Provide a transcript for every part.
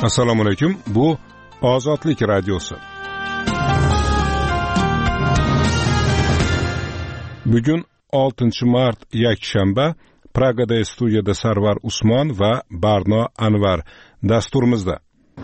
Assalomu alaykum. Bu Ozodlik radiosi. Bugun 6-mart yakshanba. Pragada studiyada Sarvar Usmon va Barno Anvar dasturimizda.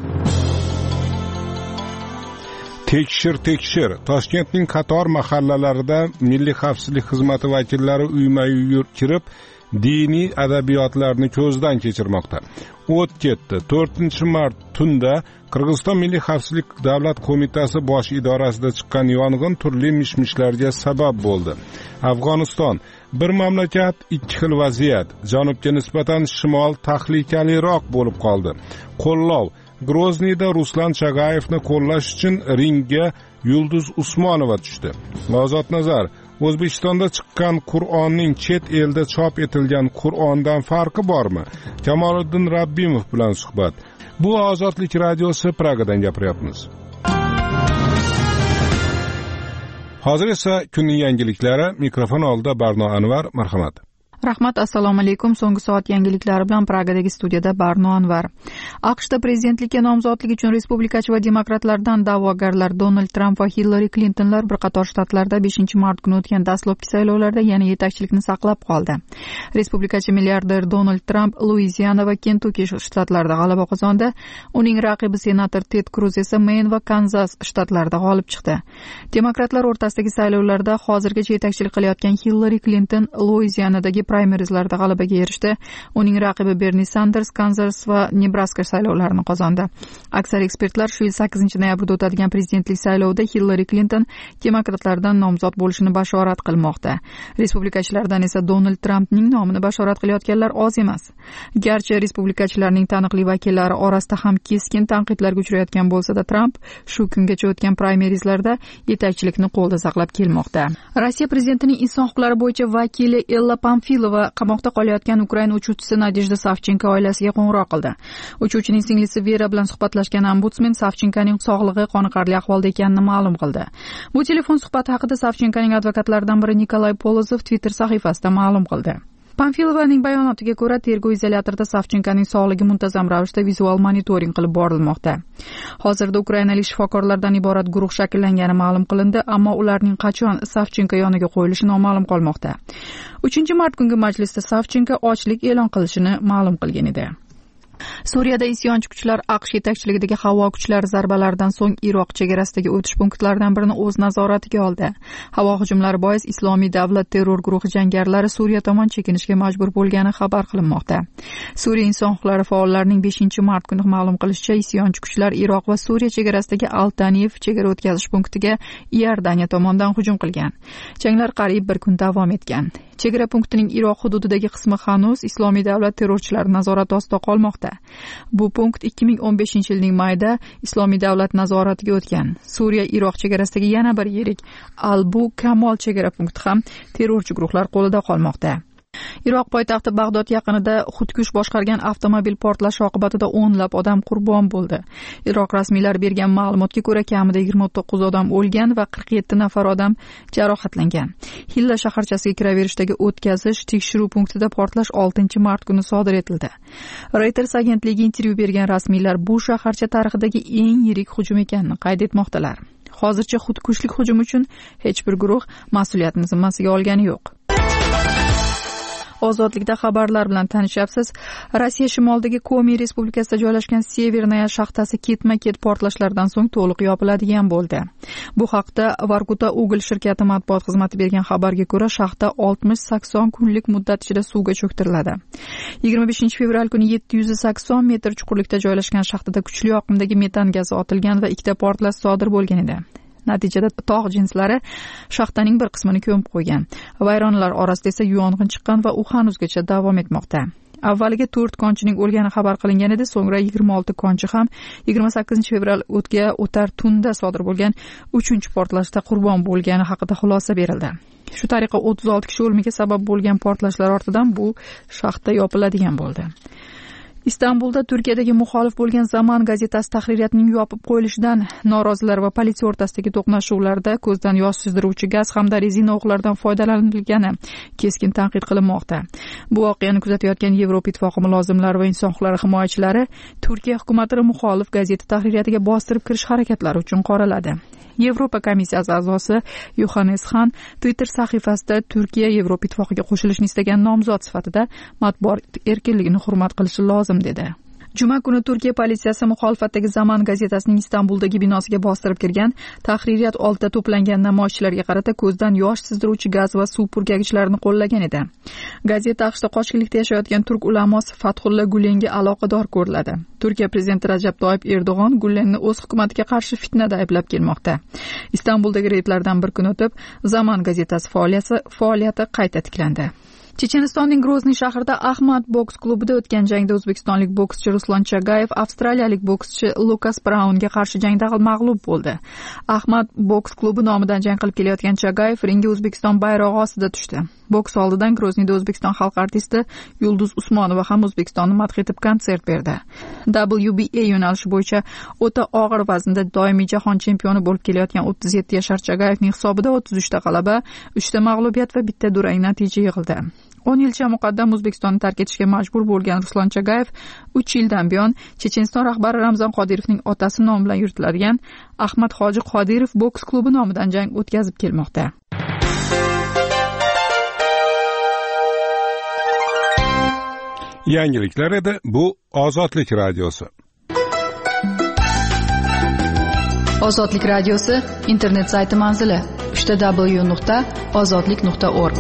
Tekshir. Toshkentning qator mahallalarida Milliy xavfsizlik xizmati vakillari uyma-uy kirib, diniy adabiyotlarni ko'zdan kechirmoqda. O't ketdi. 4-mart tunda Qirg'iziston Milliy xavfsizlik davlat qo'mitasi bosh idorasida chiqqan yong'in turli mishmishlarga sabab bo'ldi. Afg'oniston bir mamlakat, ikki xil vaziyat. Janubga nisbatan shimol tahlikaliroq bo'lib qoldi. Qo'llov Grozniyda Ruslan Chagayevni qo'llash uchun ringga Yulduz Usmonova tushdi. Ozod nazar: O'zbekistonda chiqqan Qur'onning chet elda chop etilgan Qur'ondan farqi bormi? Kamoliddin Rabbimov bilan suhbat. Bu Ozodlik radiosi, Pragadan gapiryapmiz. Hozir esa kunning yangiliklari. Mikrofon oldida Barno Anvar, marhamat. Rahmat, assalomu alaykum. So'nggi soat yangiliklari bilan Pragadagi studiyada Barno Anvar. AQShda prezidentlikka nomzodlik uchun respublikachi va demokratlardan da'vogarlar Donald Tramp va Hillary Clintonlar bir qator shtatlarda 5-mart kuni o'tgan dastlabki saylovlarda yana yetakchilikni saqlab qoldi. Respublikachi milliarder Donald Tramp Luiziana va Kentuki shtatlarida g'alaba qozondi. Uning raqibi senator Ted Cruz esa Mayn va Kanzas shtatlarida g'olib chiqdi. Demokratlar o'rtasidagi saylovlarda hozirgacha yetakchilik qilayotgan Hillary Clinton Luizianadagi primarizlarda g'alabaga erishdi. Uning raqibi Bernie Sanders Kansas va Nebraska saylovlarini qozondi. Aksar ekspertlar shu yil 8-noyabrda o'tadigan prezidentlik saylovida Hillary Clinton demokratlardan nomzod bo'lishini bashorat qilmoqda. Respublikachilardan esa Donald Trampning nomini bashorat qilayotganlar oz emas. Garchi respublikachilarning taniqli vakillari orasida ham keskin tanqidlarga uchrayotgan bo'lsa-da, Tramp shu kungacha o'tgan primarizlarda yetakchilikni qo'lda saqlab kelmoqda. Rossiya prezidentining inson huquqlari bo'yicha vakili Ella Pamfilova qamoqda qolayotgan Ukraina uchuvchisi Nadejda Savchenko oilasiga qo'ng'iroq qildi. Uchuvchining singlisi Vera bilan suhbatlashgan ombudsmen Savchenkoning sog'lig'i qoniqarli ahvolda ekanini ma'lum qildi. Bu telefon suhbati haqida Savchenkoning advokatlaridan biri Nikolay Polozov Twitter sahifasida ma'lum qildi. Pamfilovaning bayonotiga ko'ra, tergov izolyatorida Savchenkoning sog'ligi muntazam ravishda vizual monitoring qilib borilmoqda. Hozirda ukrainalik shifokorlardan iborat guruh shakllangani ma'lum qilindi, ammo ularning qachon Savchenko yoniga qo'yilishi noma'lum qolmoqda. 3-mart kungi majlisda Savchenko ochlik e'lon qilishini ma'lum qilgan edi. Suriyada isyonchi kuchlar AQSh yetakchiligidagi havo kuchlari zarbalaridan so'ng Iroq chegarasidagi o'tish punktlaridan birini o'z nazoratiga oldi. Havo hujumlari bois Islomiy davlat terror guruhi jangarilari Suriya tomon chekinishga majbur bo'lgani xabar qilinmoqda. Suriya inson huquqlari faollarining 5-mart kuni ma'lum qilishicha, isyonchi kuchlar Iroq va Suriya chegarasidagi Altaniyev chegara o'tkazish punktiga Iordaniya tomonidan hujum qilgan. Janglar qariyb bir kun davom etgan. Chegara punktining Iroq hududidagi qismi hanuz Islomiy davlat terrorchilari nazorati ostida qolmoqda. Bu punkt 2015-yilning mayida Islomiy davlat nazoratiga o'tgan. Suriya Iroq chegarasidagi yana bir yirik Al-Bu Kamol chegara punkti ham terrorchi guruhlar qo'lida qolmoqda. Iroq poytaxti Bag'dod yaqinida xudkush boshqargan avtomobil portlashi oqibatida 10 odam qurbon bo'ldi. Iroq rasmiylari bergan ma'lumotga ko'ra, kamida 29 odam o'lgan va 47 nafar odam jarohatlangan. Hilla shaharchasiga kiraverishdagi o'tkazish tekshiruv punktida portlash 6-mart kuni sodir etildi. Reuters agentligiga intervyu bergan rasmiylar bu shaharcha tarixidagi eng yirik hujum ekanini qayd etmoqdalar. Hozircha xudkushlik hujumi uchun hech bir guruh mas'uliyatni zimmasiga olgani yo'q. Ozodlikda xabarlar bilan tanishyapsiz. Rossiya shimolidagi Komi respublikasida joylashgan Severnaya shaxtasi ketma-ket portlashlardan so'ng to'liq yopiladigan bo'ldi. Bu haqda Varguta Ugl shirkati matbuot xizmati bergan xabarga ko'ra, shaxta 60-80 kunlik muddat ichida suvga cho'ktiriladi. 25-fevral kuni 780 metr chuqurlikda joylashgan shaxtada kuchli oqimdagi metan gazi otilgan va ikkita portlash sodir bo'lgan edi. Natijada tog' jinslari shaxtaning bir qismini ko'mib qo'ygan. Vayronalar orasida esa yong'in chiqqan va u hanuzgacha davom etmoqda. Avvaliga 4 konchining o'lgani xabar qilingan edi, so'ngra 26 konchi ham 28-fevral o'tar tunda sodir bo'lgan 3-portlashda qurbon bo'lgani haqida xulosa berildi. Shu tariqa 36 kishi o'limiga sabab bo'lgan portlashlar ortidan bu shaxta yopiladigan bo'ldi. Istanbulda Turkiyadagi muxolif bo'lgan Zaman gazetasi tahririyatining yopib qo'yilishidan norozilar va politsiya o'rtasidagi to'qnashuvlarda ko'zdan yosh sizdiruvchi gaz hamda rezina o'qlardan foydalanilgani keskin tanqid qilinmoqda. Bu voqeani kuzatayotgan Yevropa Ittifoqi mulozimlari va inson huquqlari himoyachilari Turkiya hukumatini muxolif gazeta tahririyatiga bostirib kirish harakatlari uchun qoraladi. Yevropa komissiyasi a'zosi Yohannes Han Twitter sahifasida Turkiya Yevropa Ittifoqiga qo'shilishni istagan nomzod sifatida matbuot erkinligini hurmat qilishi lozim dedi. Juma kuni Turkiya politsiyasi muxolifatdagi Zaman gazetasining Istanbuldagi binosiga bostirib kirgan, tahririyat oldida to'plangan namoyishchilarga qarata ko'zdan yosh sizdiruvchi gaz va suv purkagichlarni qo'llagan edi. Gazeta AQShda qochqinlikda yashayotgan turk ulamosi Fathulla Gulenga aloqador ko'riladi. Turkiya prezidenti Rajab Toyyib Erdo'g'on Gulenni o'z hukumatiga qarshi fitnada ayblab kelmoqda. Istanbuldagi reydlardan bir kun o'tib, Zaman gazetasi faoliyati qayta tiklandi. Chechenistonning Grozniy shahrida Ahmad boks klubida o'tgan jangda o'zbekistonlik bokschi Ruslan Chagayev avstraliyalik bokschi Lukas Braunga qarshi jangda mag'lub bo'ldi. Ahmad boks klubi nomidan jang qilib kelayotgan Chagayev ringga O'zbekiston bayrog'i ostida tushdi. Boks oldidan Grozniyda O'zbekiston xalq artisti Yulduz Usmonova ham O'zbekistonni madh etib konsert berdi. WBA yo'nalishi bo'yicha o'ta og'ir vaznda doimiy jahon chempioni bo'lib kelayotgan 37 yashar Chagayevning hisobida 33 ta g'alaba, 3 ta mag'lubiyat va 1 ta durang natija yig'ildi. 10 yilcha muqaddam O'zbekistonni tark etishga majbur bo'lgan Ruslan Chagayev 3 yildan buyon Checheniston rahbari Ramzan Qodirovning otasi nomi bilan yuritiladigan Ahmad Hoji Qodirov boks klubi nomidan jang o'tkazib kelmoqda. Yangiliklar edi, bu Ozodlik radiosi. Ozodlik radiosi internet sayti manzili www.ozodlik.org.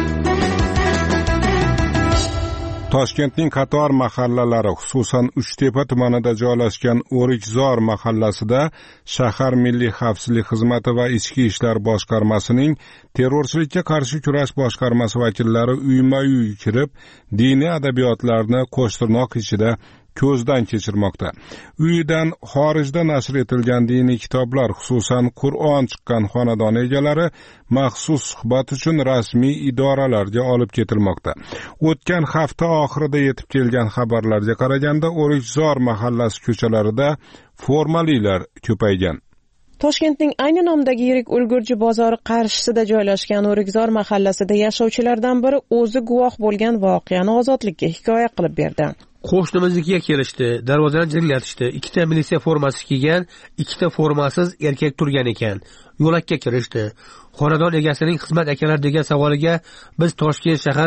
Toshkentning qator mahallalari, xususan Uchtepa tumanida joylashgan O'rikzor mahallasida shahar Milliy xavfsizlik xizmati va Ichki ishlar boshqarmasining terrorchilikka qarshi kurash boshqarmasi vakillari uyma-uy kirib, diniy adabiyotlarni qo'shtirnoq ichida ko'zdan kechirmoqda. Uydan xorijda nashr etilgan diniy kitoblar, xususan Qur'on chiqqan xonadon egalari maxsus suhbat uchun rasmiy idoralarga olib ketilmoqda. O'tgan hafta oxirida yetib kelgan xabarlarga qaraganda O'rikzor mahallasi ko'chalarida formalilar ko'paygan. Toshkentning ayni nomdagi yirik ulgurji bozori qarshisida joylashgan O'rikzor mahallasida yashovchilardan biri o'zi guvoh bo'lgan voqeani Ozodlikka hikoya qilib berdi. Qo'shnimiznikiga kelishdi, darvozani jiringlatishdi. 2 ta militsiya formasi kiygan, 2 ta formasiz erkak turgan ekan. Yo'lakka kirishdi. Xonadon egasining xizmat akalar degan savoliga biz Toshkent shahar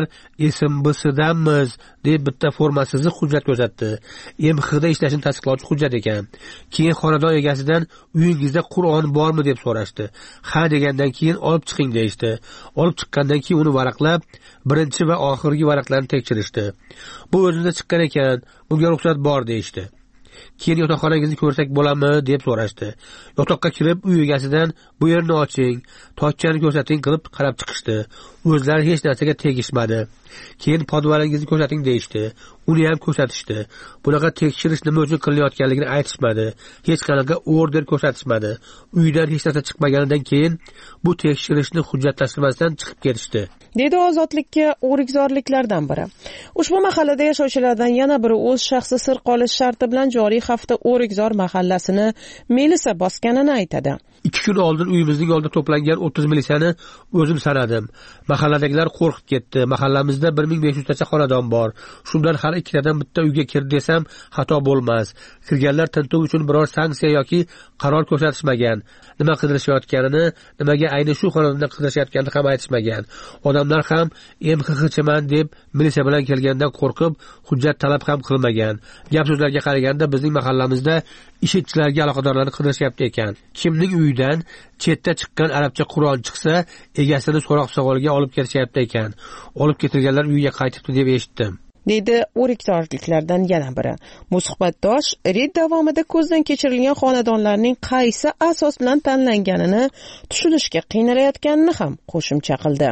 SMBSdanmiz deb bitta formasiz hujjat ko'rsatdi. MXda ishlashini tasdiqlovchi hujjat ekan. Keyin xonadon egasidan uyingizda Qur'on bormi deb so'rashdi. Ha degandan keyin olib chiqing deydi. Olib chiqqandan keyin uni varaqlab, birinchi va oxirgi varaqlarni tekshirishdi. Bu o'zida chiqqan ekan, bunga ruxsat bor deydi. Keyin yotoqxonangizni ko'rsak bo'ladimi deb so'rashdi. Yotoqqa kirib uy egasidan bu yerni oching, tochchani ko'rsating qilib qarab chiqishdi. O'zlari hech narsaga tegishmadi. Keyin podvalingizni ko'rsating deydi. Uni ham ko'rsatishdi. Bunaqa tekshirish nima uchun qilinayotganligini aytishmadi. Hech qanaqa order ko'rsatishmadi. Uydan hech narsa chiqmaganidan keyin bu tekshirishni hujjatlashtirmasdan chiqib ketishdi. Dedi Ozodlikka o'rikzorliklardan biri. Ushbu mahallada yashovchilardan yana biri o'z shaxsi sir qolish sharti bilan joriy hafta O'rikzor mahallasini milisa bosganini aytadi. 2 kun oldin uyimizning oldida to'plangan 30 militsiyani o'zim sanadim. Mahalladagilar qo'rqib ketdi. Mahallamizda 1500 tacha xonadon bor. Shundan har 2 tadan bitta uyga kir desam xato bo'lmas. Kirganlar tintuv uchun biror sanksiya yoki qaror ko'rsatishmagan. Nima qidirishayotganini, nimaga ayni shu xonadonda qidirishayotganini ham aytishmagan. Odamlar ham MXHchiman deb militsiya bilan kelgandan qo'rqib, hujjat talab ham qilmagan. Gap so'zlarga qaraganda bizning mahallamizda ishchilarga aloqadorlarni qidirishyapti ekan. Kimning uyidan chetda chiqqan arabcha Qur'on chiqsa, egasini so'roq savoliga olib ketishyapti ekan. Olib ketilganlar uyiga qaytibdi deb eshitdim. Dedi o'rikzorliklardan yana biri. Bu suhbatdosh reyd davomida ko'zdan kechirilgan xonadonlarning qaysi asos bilan tanlanganini tushunishga qiynalayotganini ham qo'shimcha qildi.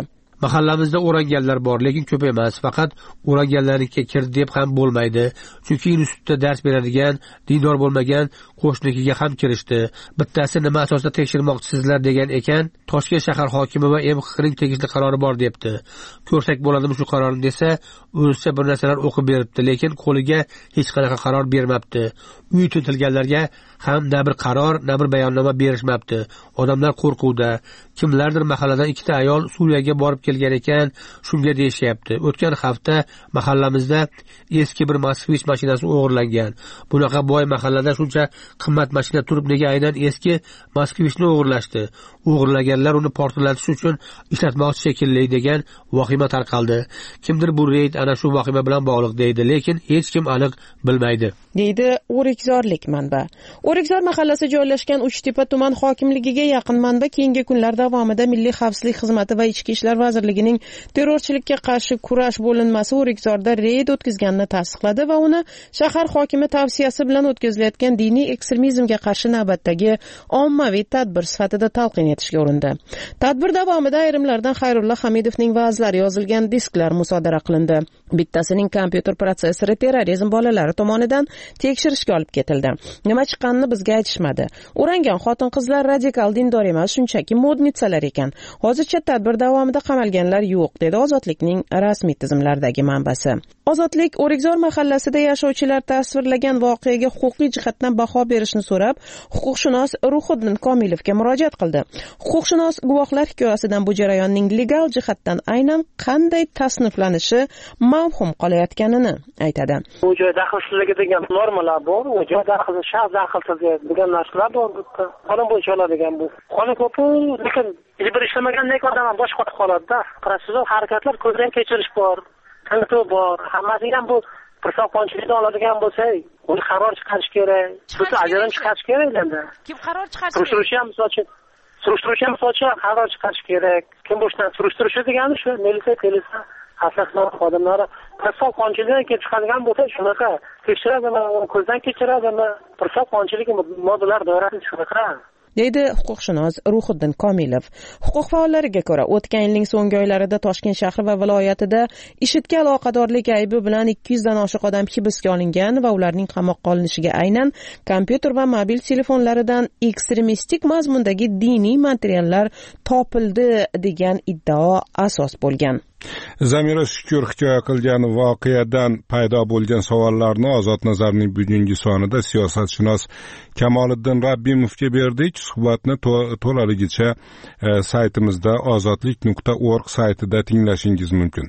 Mahallamizda o'ranganlar bor, lekin ko'p emas. Faqat o'ranganlarga kirdi deb ham bo'lmaydi. Chunki institutda dars beradigan, dindor bo'lmagan qo'shnikiga ham kirishdi. Bittasi nima asosda tekshirmoqchisizlar degan ekan, Toshkent shahar hokimi va MXQning tegishli qarori bor debdi. Ko'rsak bo'ladimi shu qarorni desa, o'zicha bir narsalar o'qib beribdi, lekin qo'liga hech qanaqa qaror bermabdi. Uy tutilganlarga ham na bir qaror, na bir bayonnoma berishmabdi. Odamlar qo'rquvda. Kimlardir mahalladan ikkita ayol Suriyaga borib kelgan ekan, shunga deyishyapti. O'tgan hafta mahallamizda eski bir Moskvich mashinasi o'g'irlangan. Bunaqa boy mahallada shuncha qimmat mashina turib nega aynan eski Moskvichni o'g'irlashdi? O'g'irlaganlar uni portlatish uchun ishlatmoqchi shekilli degan vahima tarqaldi. Kimdir bu reyd ana shu vahima bilan bog'liq deydi, lekin hech kim aniq bilmaydi. Deydi O'rikzorlik manba. O'rikzor mahallasi joylashgan Uchtepa tuman hokimligiga yaqin manba keyingi kunlar davomida Milliy xavfsizlik xizmati va Ichki ishlar vazirligining terrorchilikka qarshi kurash bo'linmasi O'rikzorda reyd o'tkazganini tasdiqladi va uni shahar hokimi tavsiyasi bilan o'tkazilayotgan diniy ekstremizmga qarshi navbatdagi ommaviy tadbir sifatida talqin etishga urindi. Tadbir davomida ayrimlardan Xayrullo Hamidovning va'zlari yozilgan disklar musodara qilindi. Bittasining kompyuter protsessori terrorizm bolalari tomonidan tekshirishga olib ketildi. Nima chiqqanini bizga aytishmadi. O'rangan xotin-qizlar radikal dindor emas, shunchaki modnitsalar ekan. Hozircha tadbir davomida qamalganlar yo'q, dedi Ozodlikning rasmiy tizimlardagi manbasi. Ozodlik O'rikzor mahallasida yashovchilar tasvirlagan voqeaga huquqiy jihatdan baho berishni so'rab, huquqshunos Ruhiddin Komilovga murojaat qildi. Huquqshunos guvohlar hikoyasidan bu jarayonning legal jihatdan aynan qanday tasniflanishi mavhum qolayotganini aytadi. Bu joyda daxlsizligi degan normalar bor, u joyda shaxs daxlsiz degan narsalar bor. Qonun bo'yicha oladigan bu. Qonun ko'p, lekin bir ishlamagan odam ham bosh qotib qoladi-da. Protsessual harakatlar ko'zdan kechirish bor, tanqid bor. Hammasi ham bu qonunchilikdan oladigan bo'lsa, uni qaror chiqarish kerak. Sud ajrim chiqarish kerak endi. Kim qaror chiqarish? Surishtiruvchi ham qaror chiqarish kerak. Kim boshdan surishtirishi degani shu militsiya asoslar xodimlari qassob qonunchilikdan kelib chiqadigan bo'lsa shunaqa tekshiradimi, ko'zdan kechiradimi, qassob qonunchilik moddalar doirasida shunaqa, deydi huquqshunos Ruhiddin Komilov. Huquq faollariga ko'ra, o'tgan yilning so'nggi oylarida Toshkent shahri va viloyatida IShIDga aloqadorlik aybi bilan 200 dan oshiq odam hibsga olingan va ularning qamoqqa olinishiga aynan kompyuter va mobil telefonlaridan ekstremistik mazmundagi diniy materiallar topildi degan iddao asos bo'lgan. Zamira Shukur hikoya qilgan voqeadan paydo bo'lgan savollarni Ozod Nazarning bugungi sonida siyosatshunos Kamoliddin Rabbimovga berdik. Suhbatni to'laligicha saytimizda ozodlik.org saytida tinglashingiz mumkin.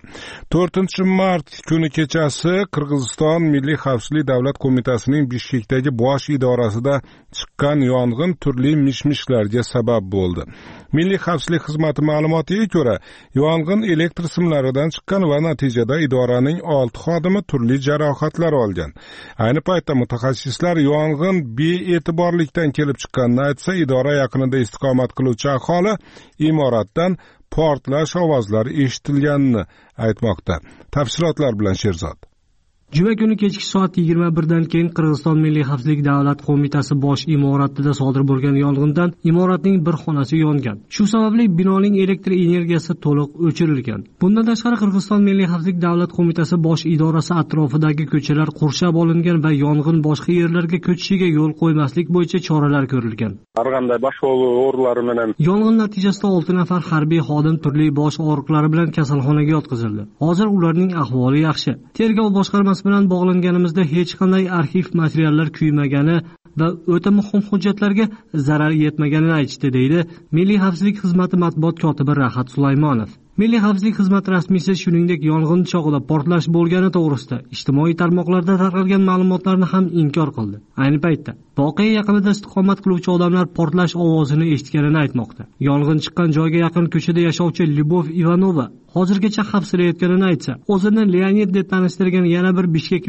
4-mart kuni kechasi Qirg'iziston Milliy xavfsizlik davlat qo'mitasining Bishkekdagi bosh idorasida chiqqan yong'in turli mish-mishlarga sabab bo'ldi. Milliy xavfsizlik xizmati ma'lumotiga ko'ra, yong'in elektr simlaridan chiqqan va natijada idoraning 6 xodimi turli jarohatlar olgan. Ayni paytda mutaxassislar yong'in be'e'tiborlikdan kelib chiqqanini aytsa, idora yaqinida istiqomat qiluvchi aholi imoratdan portlash ovozlari eshitilganini aytmoqda. Tafsilotlar bilan Sherzod. Juma kuni kechki soat 21 dan keyin Qirg'iziston Milliy xavfsizlik davlat qo'mitasi bosh imoratida sodir bo'lgan yong'indan imoratning bir xonasi yongan. Shu sababli binoning elektr energiyasi to'liq o'chirilgan. Bundan tashqari Qirg'iziston Milliy xavfsizlik davlat qo'mitasi bosh idorasi atrofidagi ko'chalar qurshab olingan va yong'in boshqa yerlarga ko'chishiga yo'l qo'ymaslik bo'yicha choralar ko'rilgan. Qarag'anda bosh og'riqlari bilan yong'in natijasida 6 nafar harbiy xodim turli bosh og'riqlari bilan kasalxonaga yotqizildi. Hozir ularning ahvoli yaxshi. Tergov boshqarmasi bilan bog'langanimizda hech qanday arxiv materiallar kuymagani va o'ta muhim hujjatlarga zarar yetmaganini aytishdi, deydi Milliy xavfsizlik xizmati matbuot kotibi Rahat Sulaymonov. Milliy xavfsizlik xizmati rasmiysi shuningdek yong'in chog'ida portlash bo'lgani to'g'risida ijtimoiy tarmoqlarda tarqalgan ma'lumotlarni ham inkor qildi. Ayni paytda voqea yaqinida istiqomat qiluvchi odamlar portlash ovozini eshitganini aytmoqda. Yong'in chiqqan joyga yaqin ko'chada yashovchi Lyubov Ivanova hozirgacha xavfsirayotganini aytsa, o'zini Leonid deb tanishtirgan yana bir bishkeklik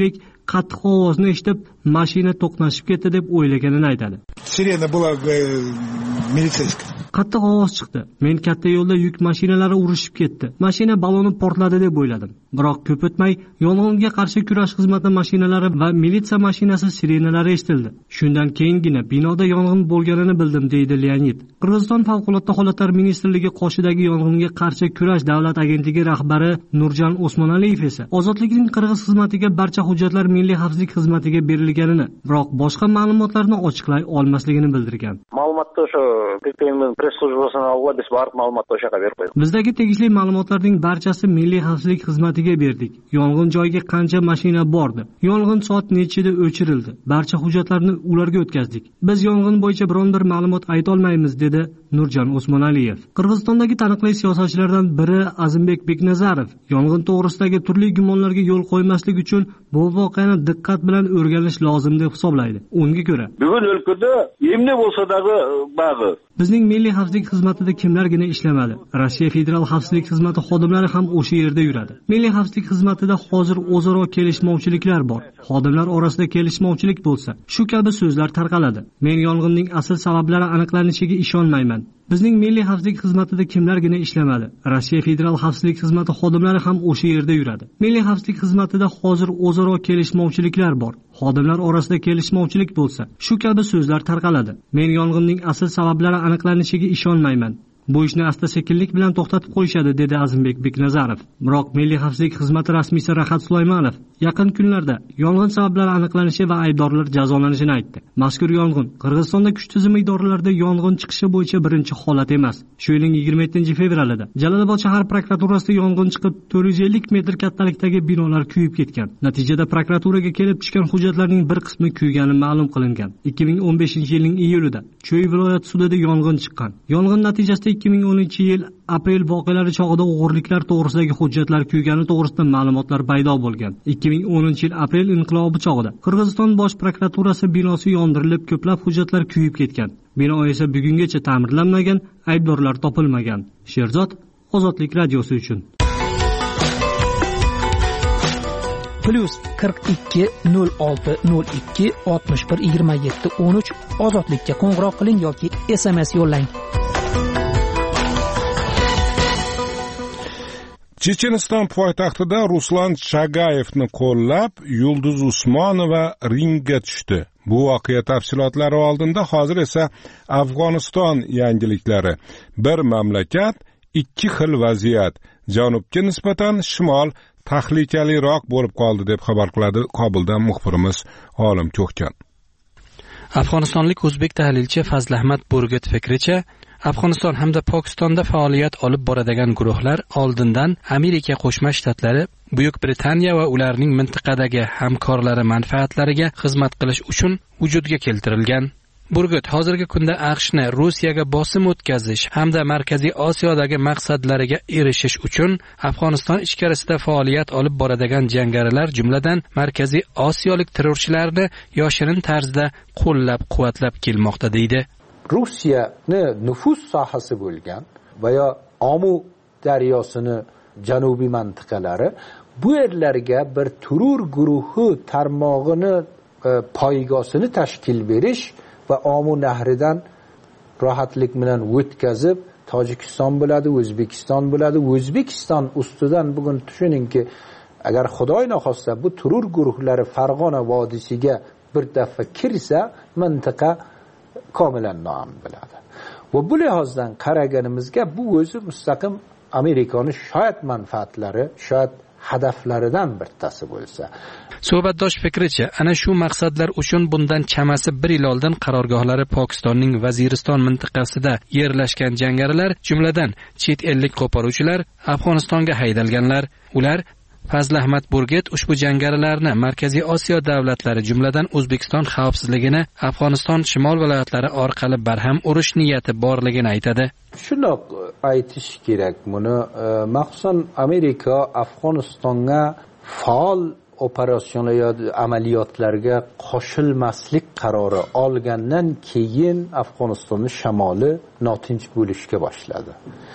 qattiq ovozni eshitib mashina to'qnashib ketdi deb o'ylaganini aytadi. Sirena была militseyskая. Qattiq ovoz chiqdi. Men katta yo'lda yuk mashinalari urishib ketdi. Mashina baloni portladi deb o'yladim. Biroq ko'p o'tmay yong'inga qarshi kurash xizmati mashinalari va militsiya mashinasi sirenalari eshitildi. Shundan keyingina binoda yong'in bo'lganini bildim, deydi Leonid. Qirg'iziston favqulodda holatlar ministrligi qoshidagi yong'inga qarshi kurash davlat agentligi rahbari Nurjan Osmonaliyev esa ozodlikning qirg'iz xizmatiga barcha hujjatlar milliy xavfsizlik xizmatiga berilganini, biroq boshqa ma'lumotlarni ochiqlay olmasligini bildirgan. Ma'lumotni o'sha PPMning press slujbasidan olib biz borib ma'lumotni o'shaga berib qo'ydik. Bizdagi tegishli ma'lumotlarning barchasi milliy xavfsizlik xizmatiga berdik. Yong'in joyiga qancha mashina bordi? Yong'in soat nechida o'chirildi? Barcha hujjatlarni ularga o'tkazdik. Biz yong'in bo'yicha biron bir ma'lumot ayta olmaymiz, dedi Nurjan Osmonaliyev. Qirg'izistondagi taniqli siyosatchilardan biri Azimbek Beknazarov yong'in to'g'risidagi turli gumonlarga yo'l qo'ymaslik uchun bu voqeani diqqat bilan o'rganish lozim deb hisoblaydi. Unga ko'ra, bugun o'lkada emne bo'lsa-dagi bag'i bizning milliy xavfsizlik xizmatida kimlargina ishlamadi. Rossiya federal xavfsizlik xizmati xodimlari ham o'sha yerda yuradi. Milliy xavfsizlik xizmatida hozir o'zaro kelishmovchiliklar bor. Xodimlar orasida kelishmovchilik bo'lsa, shu kabi so'zlar tarqaladi. Men yong'inning asl sabablari aniqlanishiga ishonmayman. Bizning milliy xavfsizlik xizmatida kimlargina ishlamadi. Rossiya federal xavfsizlik xizmati xodimlari ham o'sha yerda yuradi. Milliy xavfsizlik xizmatida hozir o'zaro kelishmovchiliklar bor. Xodimlar orasida kelishmovchilik bo'lsa, shu kabi so'zlar tarqaladi. Men yong'inning asl sabablari aniqlanishiga ishonmayman. Bu ishni asta-sekinlik bilan to'xtatib qo'yishadi, dedi Azimbek Beknazarov. Biroq milliy xavfsizlik xizmati rasmiysi Rahat Sulaymonov yaqin kunlarda yong'in sabablari aniqlanishi va aybdorlar jazolanishini aytdi. Mazkur yong'in Qirg'izistonda kuch tizimi idoralarida yong'in chiqishi bo'yicha birinchi holat emas. Shu yilning 27-fevralida Jalolobod shahar prokuraturasida yong'in chiqib, 450 metr kattalikdagi binolar kuyib ketgan. Natijada prokuraturaga kelib tushgan hujjatlarning bir qismi kuygani ma'lum qilingan. 2015-yilning iyulida Cho'y viloyat sudida yong'in chiqqan. Yong'in natijasida 2010-yil aprel voqealari chog'ida o'g'irliklar to'g'risidagi hujjatlar kuygani to'g'risida ma'lumotlar paydo bo'lgan. 2010-yil aprel inqilobi chog'ida Qirg'iziston bosh prokuraturasi binosi yondirilib, ko'plab hujjatlar kuyib ketgan. Bino esa bugungacha ta'mirlanmagan, aybdorlar topilmagan. Sherzod, Ozodlik radiosi uchun. +42 06 02 61 27 13 Ozodlikka qo'ng'iroq qiling yoki SMS yo'llang. Checheniston poytaxtida Ruslan Chagayevni qo'llab, Yulduz Usmonova ringga tushdi. Bu voqea tafsilotlari oldinda, hozir esa Afg'oniston yangiliklari. Bir mamlakat, ikki xil vaziyat. Janubga nisbatan shimol tahlikaliroq bo'lib qoldi deb xabar qiladi Kobuldan muxbirimiz Olim Ko'kkan. Afg'onistonlik o'zbek tahlilchi Fazlahmat Burgut fikricha, Afg'oniston hamda Pokistonda faoliyat olib boradigan guruhlar oldindan Amerika Qo'shma Shtatlari, Buyuk Britaniya va ularning mintaqadagi hamkorlari manfaatlariga xizmat qilish uchun vujudga keltirilgan. Burgut hozirgi kunda AQShni Rossiyaga bosim o'tkazish hamda Markaziy Osiyodagi maqsadlariga erishish uchun Afg'oniston ichkarisida faoliyat olib boradigan jangarilar, jumladan Markaziy Osiyolik terrorchilarni yoshirin tarzda qo'llab-quvvatlab kelmoqda, deydi. Rossiyani nüfus sohasi bo'lgan va yo Omu daryosini janubiy mintaqalari bu yerlarga bir terror guruhi tarmog'ini poygosini tashkil berish va Omu nahridan rohatlik bilan o'tkazib, Tojikiston bo'ladi, O'zbekiston bo'ladi. O'zbekiston ustidan bugun tushuningki, agar Xudoy naxosta bu terror guruhlari Farg'ona vodiysiga bir daf'a kirsa, mintaqa komilan nom biladi. Va bu lehozdan qaraganimizga bu o'zi mustaqim Amerikaning shoyat manfaatlari, shoyat hadaflaridan birtasi bo'lsa. Suhbatdosh fikricha, ana shu maqsadlar uchun bundan chamasi 1 yil oldin qarorgohlari Pokistonning Vaziriston mintaqasida yerlashgan jangarilar, jumladan chet ellik qo'poruvchilar Afg'onistonga haydalganlar. Ular Fazlahmat Burgut ushbu jangarilarni Markaziy Osiyo davlatlari, jumladan O'zbekiston xavfsizligini Afg'oniston shimol viloyatlari orqali barham urish niyati borligini aytadi. Shundoq aytish kerak buni, maxsusan Amerika Afg'onistonga faol operatsiyalar yoki amaliyotlarga qo'shilmaslik qarori olgandan keyin Afg'onistonning shamoli notinch bo'lishga boshladi.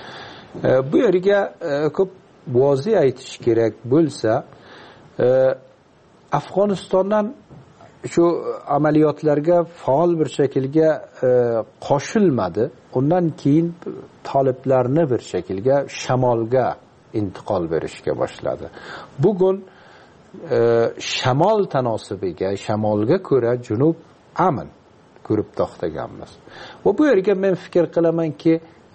Bu yerga ko'p vaziyat aytish kerak bo'lsa, Afg'onistondan shu amaliyotlarga faol bir shaklga qo'shilmadi. Undan keyin toliblarni bir shaklga shamolga intiqol berishga boshladi. Bugun shamol tanosibiga, shamolga ko'ra junub amin ko'rib to'xtaganmiz. Va bu yerga men fikr qilamanki,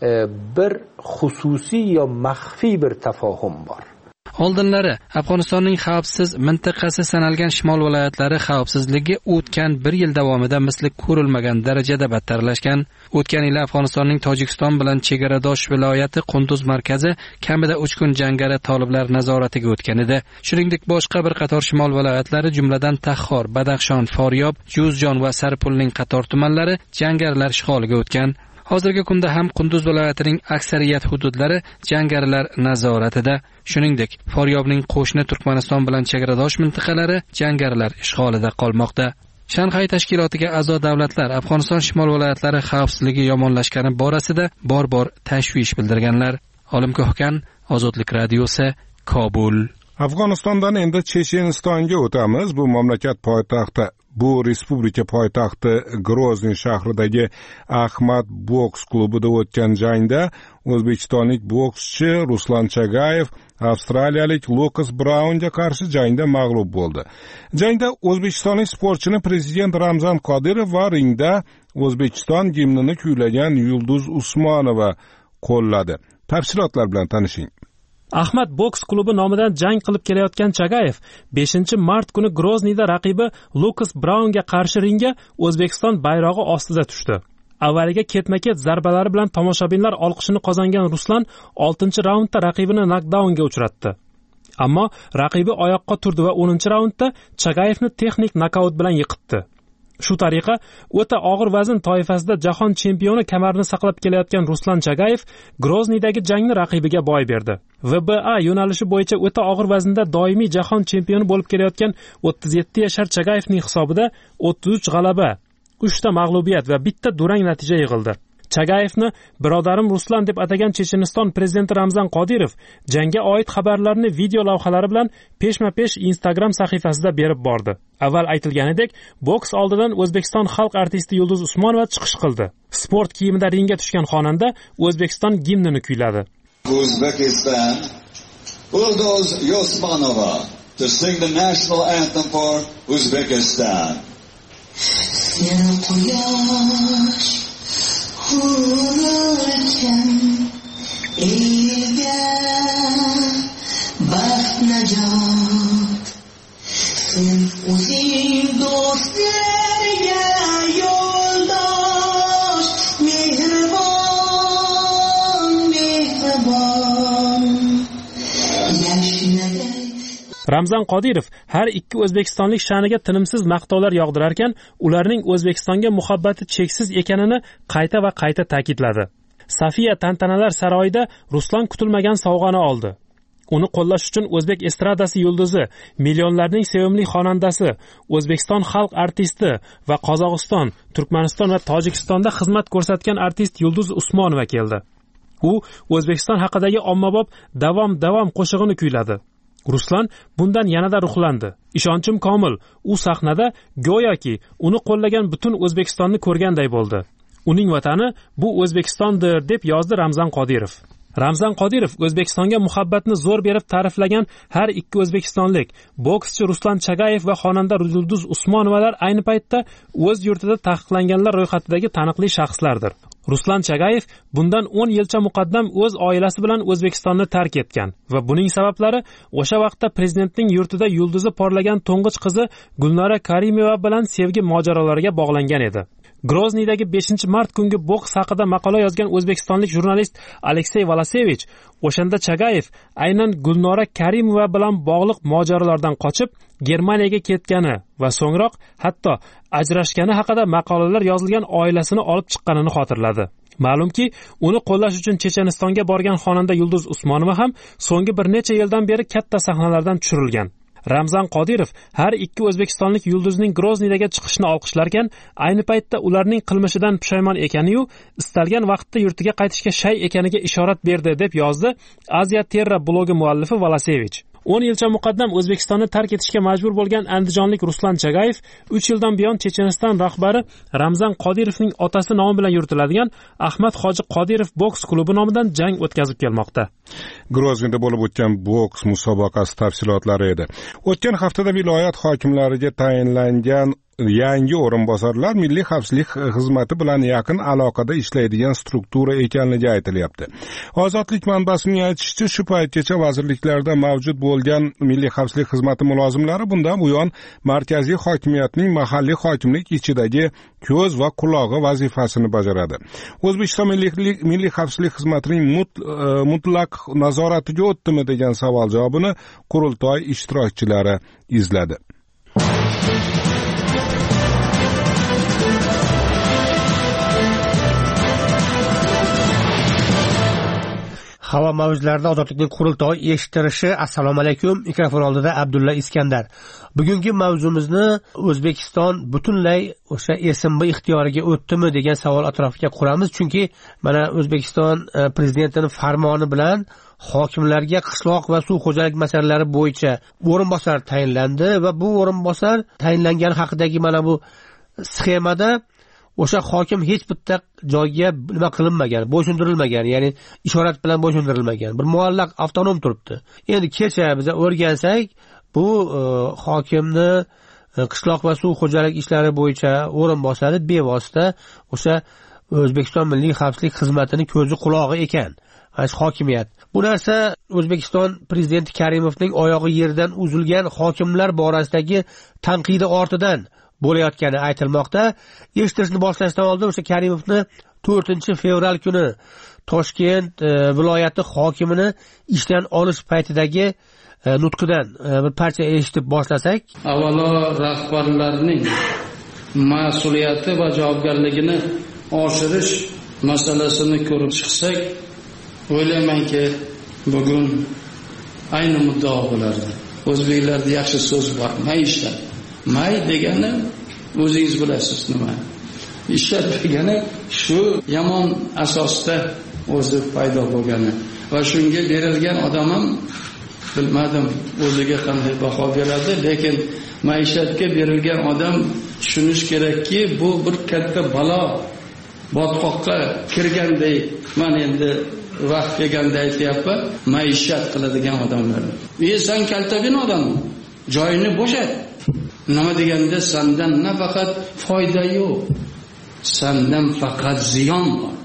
bir xususiy yo maxfiy bir tafahum bor. Oldinlari Afg'onistonning xavfsiz mintaqasi sanalgan shimol viloyatlari xavfsizligi o'tgan 1 yil davomida misli ko'rilmagan darajada battarlashgan. O'tgan yil Afg'onistonning Tojikiston bilan chegaradosh viloyati Qunduz markazi kamida 3 kun jangari toliblar nazoratiga o'tgan edi. Shuningdek, boshqa bir qator shimol viloyatlari, jumladan Taxxor, Badaxshon, Foryob, Juzjon va Saripulning qator tumanlari jangarilar ishg'oliga o'tgan. Hozirgi kunda ham Qunduz viloyatining aksariyat hududlari jangarilar nazoratida. Shuningdek, Foryobning qo'shni Turkmaniston bilan chegaradosh mintaqalari jangarilar ishg'olida qolmoqda. Shanxay tashkilotiga a'zo davlatlar Afg'oniston shimol viloyatlari xavfsizligi yomonlashgani borasida bor-bor tashvish bildirganlar. Olim Ko'hkan, Ozodlik radiosi, Kobul. Afg'onistondan endi Chechenistonga o'tamiz. Bu mamlakat poytaxti. Bu respublika poytaxti Grozniy shahridagi Ahmad boks klubida o'tgan jangda o'zbekistonlik bokschi Ruslan Chagayev avstraliyalik Lukas Braunga qarshi jangda mag'lub bo'ldi. Jangda o'zbekistonlik sportchini prezident Ramzan Qodirov va ringda O'zbekiston gimnini kuylagan Yulduz Usmonova qo'lladi. Tafsilotlar bilan tanishing. Ahmad boks klubi nomidan jang qilib kelayotgan Chagayev 5-mart kuni Grozniyda raqibi Lukas Braunga qarshi ringga O'zbekiston bayrog'i ostida tushdi. Avvaliga ketma-ket zarbalari bilan tomoshabinlar olqishini qozongan Ruslan 6-raundda raqibini nokdaunga uchratdi. Ammo raqibi oyoqqa turdi va 10-raundda Chagayevni texnik nokaut bilan yiqitdi. Shu tariqa o'ta og'ir vazn toifasida jahon chempioni kamarini saqlab kelayotgan Ruslan Chagayev Grozniydagi jangni raqibiga boy berdi. WBA yo'nalishi bo'yicha o'ta og'ir vaznda doimiy jahon chempioni bo'lib kelayotgan 37 yashar Chagayevning hisobida 33 g'alaba, 3 ta mag'lubiyat va 1 ta durang natija yig'ildi. Chagayevni birodarim Ruslan deb atagan Checheniston prezidenti Ramzan Qodirov jangga oid xabarlarni video lavhalari bilan peshma-pesh Instagram sahifasida berib bordi. Avval aytilganidek, boks oldidan O'zbekiston xalq artisti Yulduz Usmonova chiqish qildi. Sport kiyimida ringga tushgan xonanda O'zbekiston gimnini kuyladi. Uzbekistan, Yulduz Usmonova to sing the national anthem for Uzbekistan. Hururken elga baxt najot, sen o'zing do'stlarga yo'ldosh, mehribon yashnagay. Ramzan Qodirov har ikki o'zbekistonlik sha'niga tinimsiz maqtovlar yog'dirarkan, ularning O'zbekistonga muhabbati cheksiz ekanini qayta va qayta ta'kidladi. Safiya tantanalar saroyida Ruslan kutilmagan sovg'ani oldi. Uni qo'llash uchun o'zbek estradasi yulduzi, millionlarning sevimli xonandasi, O'zbekiston xalq artisti va Qozog'iston, Turkmaniston va Tojikistonda xizmat ko'rsatgan artist Yulduz Usmonova keldi. U O'zbekiston haqidagi ommabop davom qo'shig'ini kuyladi. Ruslan bundan yanada ruhlandi. Ishonchim komil, u sahnada go'yoki uni qo'llagan butun O'zbekistonni ko'rganday bo'ldi. Uning vatani bu O'zbekistondir deb yozdi Ramzan Qodirov. Ramzan Qodirov O'zbekistonga muhabbatni zo'r berib ta'riflagan har ikki o'zbekistonlik bokschi Ruslan Chagayev va xonanda Yulduz Usmonovalar ayni paytda o'z yurtida taqiqlanganlar ro'yxatidagi taniqli shaxslardir. Ruslan Chagayev bundan 10 yilcha muqaddam o'z oilasi bilan O'zbekistonni tark etgan va buning sabablari o'sha vaqtda prezidentning yurtida yulduzi porlagan to'ng'ich qizi Gulnora Karimova bilan sevgi mojarolariga bog'langan edi. Grozniydagi 5-mart kungi boks haqida maqola yozgan o'zbekistonlik jurnalist Aleksey Valasevich o'shanda Chagayev aynan Gulnora Karimova bilan bog'liq mojarolardan qochib Germaniyaga ketgani va so'ngroq hatto ajrashgani haqida maqolalar yozilgan oilasini olib chiqqanini xotirladi. Ma'lumki, uni qo'llash uchun Chechenistonga borgan xonanda Yulduz Usmonova ham so'nggi bir necha yildan beri katta sahnalardan tushirilgan. Ramzan Qodirov har ikki o'zbekistonlik yulduzning Grozniydagi chiqishini olqishlarkan, ayni paytda ularning qilmishidan pushaymon ekani-yu, istalgan vaqtda yurtiga qaytishga shay ekaniga ishorat berdi deb yozdi Asia Terra blogi muallifi Valasevich. 10 yilcha muqaddam O'zbekistonni tark etishga majbur bo'lgan andijonlik Ruslan Chagayev 3 yildan buyon Checheniston rahbari Ramzan Qodirovning otasi nomi bilan yuritiladigan Ahmad Hoji Qodirov boks klubi nomidan jang o'tkazib kelmoqda. Groznyada bo'lib o'tgan boks musobaqasi tafsilotlari edi. O'tgan haftada viloyat hokimlariga tayinlangan yangi o'rinbosarlar Milliy xavfsizlik xizmati bilan yaqin aloqada ishlaydigan struktura ekanligi aytilyapti. Ozodlik manbasining aytishicha, shu paytgacha vazirliklarda mavjud bo'lgan Milliy xavfsizlik xizmati mulozimlari bundan buyon markaziy hokimiyatning mahalliy hokimlik ichidagi ko'z va qulog'i vazifasini bajaradi. O'zbekiston Milliy xavfsizlik xizmatining mutlaq nazoratiga o'tdimi degan savol javobini qurultoy ishtirokchilari izladi. Havo mavjlarida ozodlikning qurultoyi eshittirishi. Assalomu alaykum. Mikrofon oldida Abdulla Iskandar. Bugungi mavzumizni O'zbekiston butunlay o'sha SMB ixtiyoriga o'tdimi degan savol atrofiga quramiz. Chunki mana O'zbekiston prezidentining farmoni bilan hokimlarga qishloq va suv xo'jaligi masalalari bo'yicha o'rinbosar tayinlandi va bu o'rinbosar tayinlangani haqidagi mana bu sxemada o'sha hokim hech bitta joyga nima qilinmagan, bo'ysundirilmagan, ya'ni ishorat bilan bo'ysundirilmagan. Bir muallaq avtonom turibdi. Endi kecha biz o'rgansak, bu hokimni qishloq va suv xo'jaligi ishlari bo'yicha o'rinbosari bevosita o'sha O'zbekiston Milliy xavfsizlik xizmatining ko'zi qulog'i ekan. Hokimiyat. Bu narsa O'zbekiston prezidenti Karimovning oyog'i yerdan uzilgan hokimlar borasidagi tanqidi ortidan bo'layotgani aytilmoqda. Eshitishni boshlashdan oldin o'sha Karimovni 4-fevral kuni Toshkent viloyati hokimini ishdan olish paytidagi nutqidan bir parcha eshitib boshlasak. Avvalo rahbarlarning mas'uliyati va javobgarligini oshirish masalasini ko'rib chiqsak, o'ylaymanki bugun ayni muddao bo'lardi. O'zbeklarda yaxshi so'z bor, maishat. May degani o'zingiz bilasiz nima. Ishat degani shu yomon asosda o'zi paydo bo'lgani va shunga berilgan odam ham bilmadim o'ziga qanday baho beradi, lekin maishatga berilgan odam tushunish kerakki, bu bir katta balo, botqoqqa kirganday, men endi vaqt kelganda aytyapman, maishat qiladigan odamlar. Sen kaltabin odam, joyini bo'shat. Nima deganda sendan nafaqat foyda yo'q, sendan faqat ziyon bor,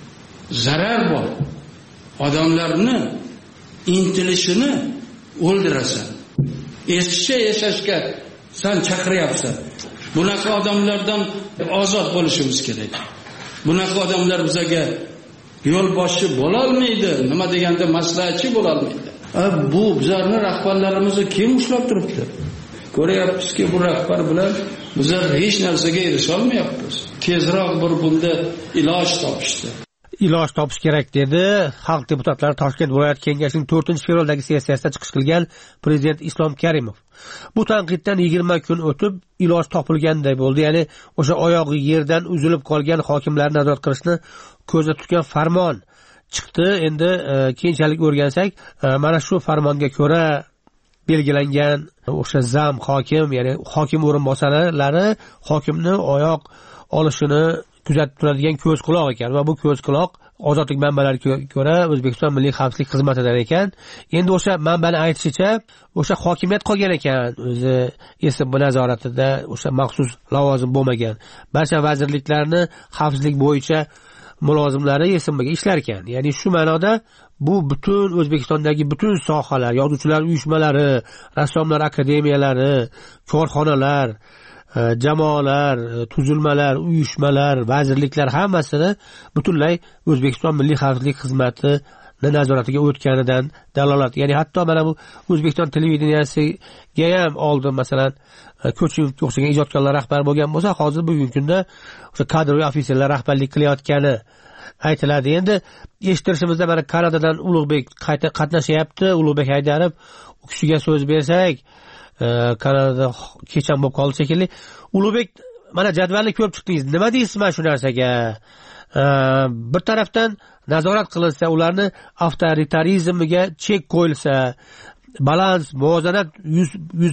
zarar bor. Odamlarni intilishini o'ldirasan. Eskicha yashashga sen chaqiryapsan. Bunaqa odamlardan ozod bo'lishimiz kerak. Bunaqa odamlar bizga yo'lboshchi bo'la olmaydi, nima deganda maslahatchi bo'la olmaydi. Bu bizlarning rahbarlarimizni kim ushlab turibdi? Ko'ryapmizki, bu rahbar bilan bizlar hech narsaga erisha olmayapmiz. Tezroq bir bunda iloj topishdi. Iloj topish kerak dedi xalq deputatlari Toshkent viloyat kengashining 4-fevraldagi sessiyasida chiqish qilgan prezident Islom Karimov. Bu tanqiddan 20 kun o'tib iloj topilganday bo'ldi. Ya'ni o'sha oyog'i yerdan uzilib qolgan hokimlarni nazorat qilishni ko'zda tutgan farmon chiqdi. Endi keyinchalik o'rgansak, mana shu farmonga ko'ra belgilangan o'sha zam hokim, ya'ni hokim o'rinbosarlari hokimni oyoq olishini kuzatib turadigan ko'z quloq ekan va bu ko'z quloq ozodlik manbalariga ko'ra O'zbekiston Milliy xavfsizlik xizmatidan ekan. Endi o'sha manbaning aytishicha, o'sha hokimiyat qolgan ekan, o'zi SMB nazoratida o'sha maxsus lavozim bo'lmagan. Barcha vazirliklarni xavfsizlik bo'yicha mulozimlari SMBga ishlar ekan. Ya'ni shu ma'noda bu butun O'zbekistondagi butun sohalar, yozuvchilar uyushmalari, rassomlar akademiyalari, korxonalar, jamoalar, tuzilmalar, uyushmalar, vazirliklar hammasini butunlay O'zbekiston Milliy xavfsizlik xizmati nazoratiga o'tganidan dalolat. Ya'ni hatto mana bu O'zbekiston televideniyasiga ham oldin masalan Ko'chimga o'xshagan ijodkorlar rahbar bo'lgan bo'lsa, hozir bugungi kunda o'sha kadroviy ofitserlar rahbarlik qilayotgani aytiladi. Endi eshittirishimizda mana Kanadadan Ulug'bek qayta qatnashyapti. Ulug'bek Haydarov, u kishiga so'z bersak, Kanadada kecham bo'lib qoldi shekilli. Ulug'bek, mana jadvalni ko'rib chiqdingiz. Nima deysiz mana shu narsaga? Bir tarafdan nazorat qilinsa, ularni avtoritarizmiga chek qo'yilsa, balans, muvozanat yuz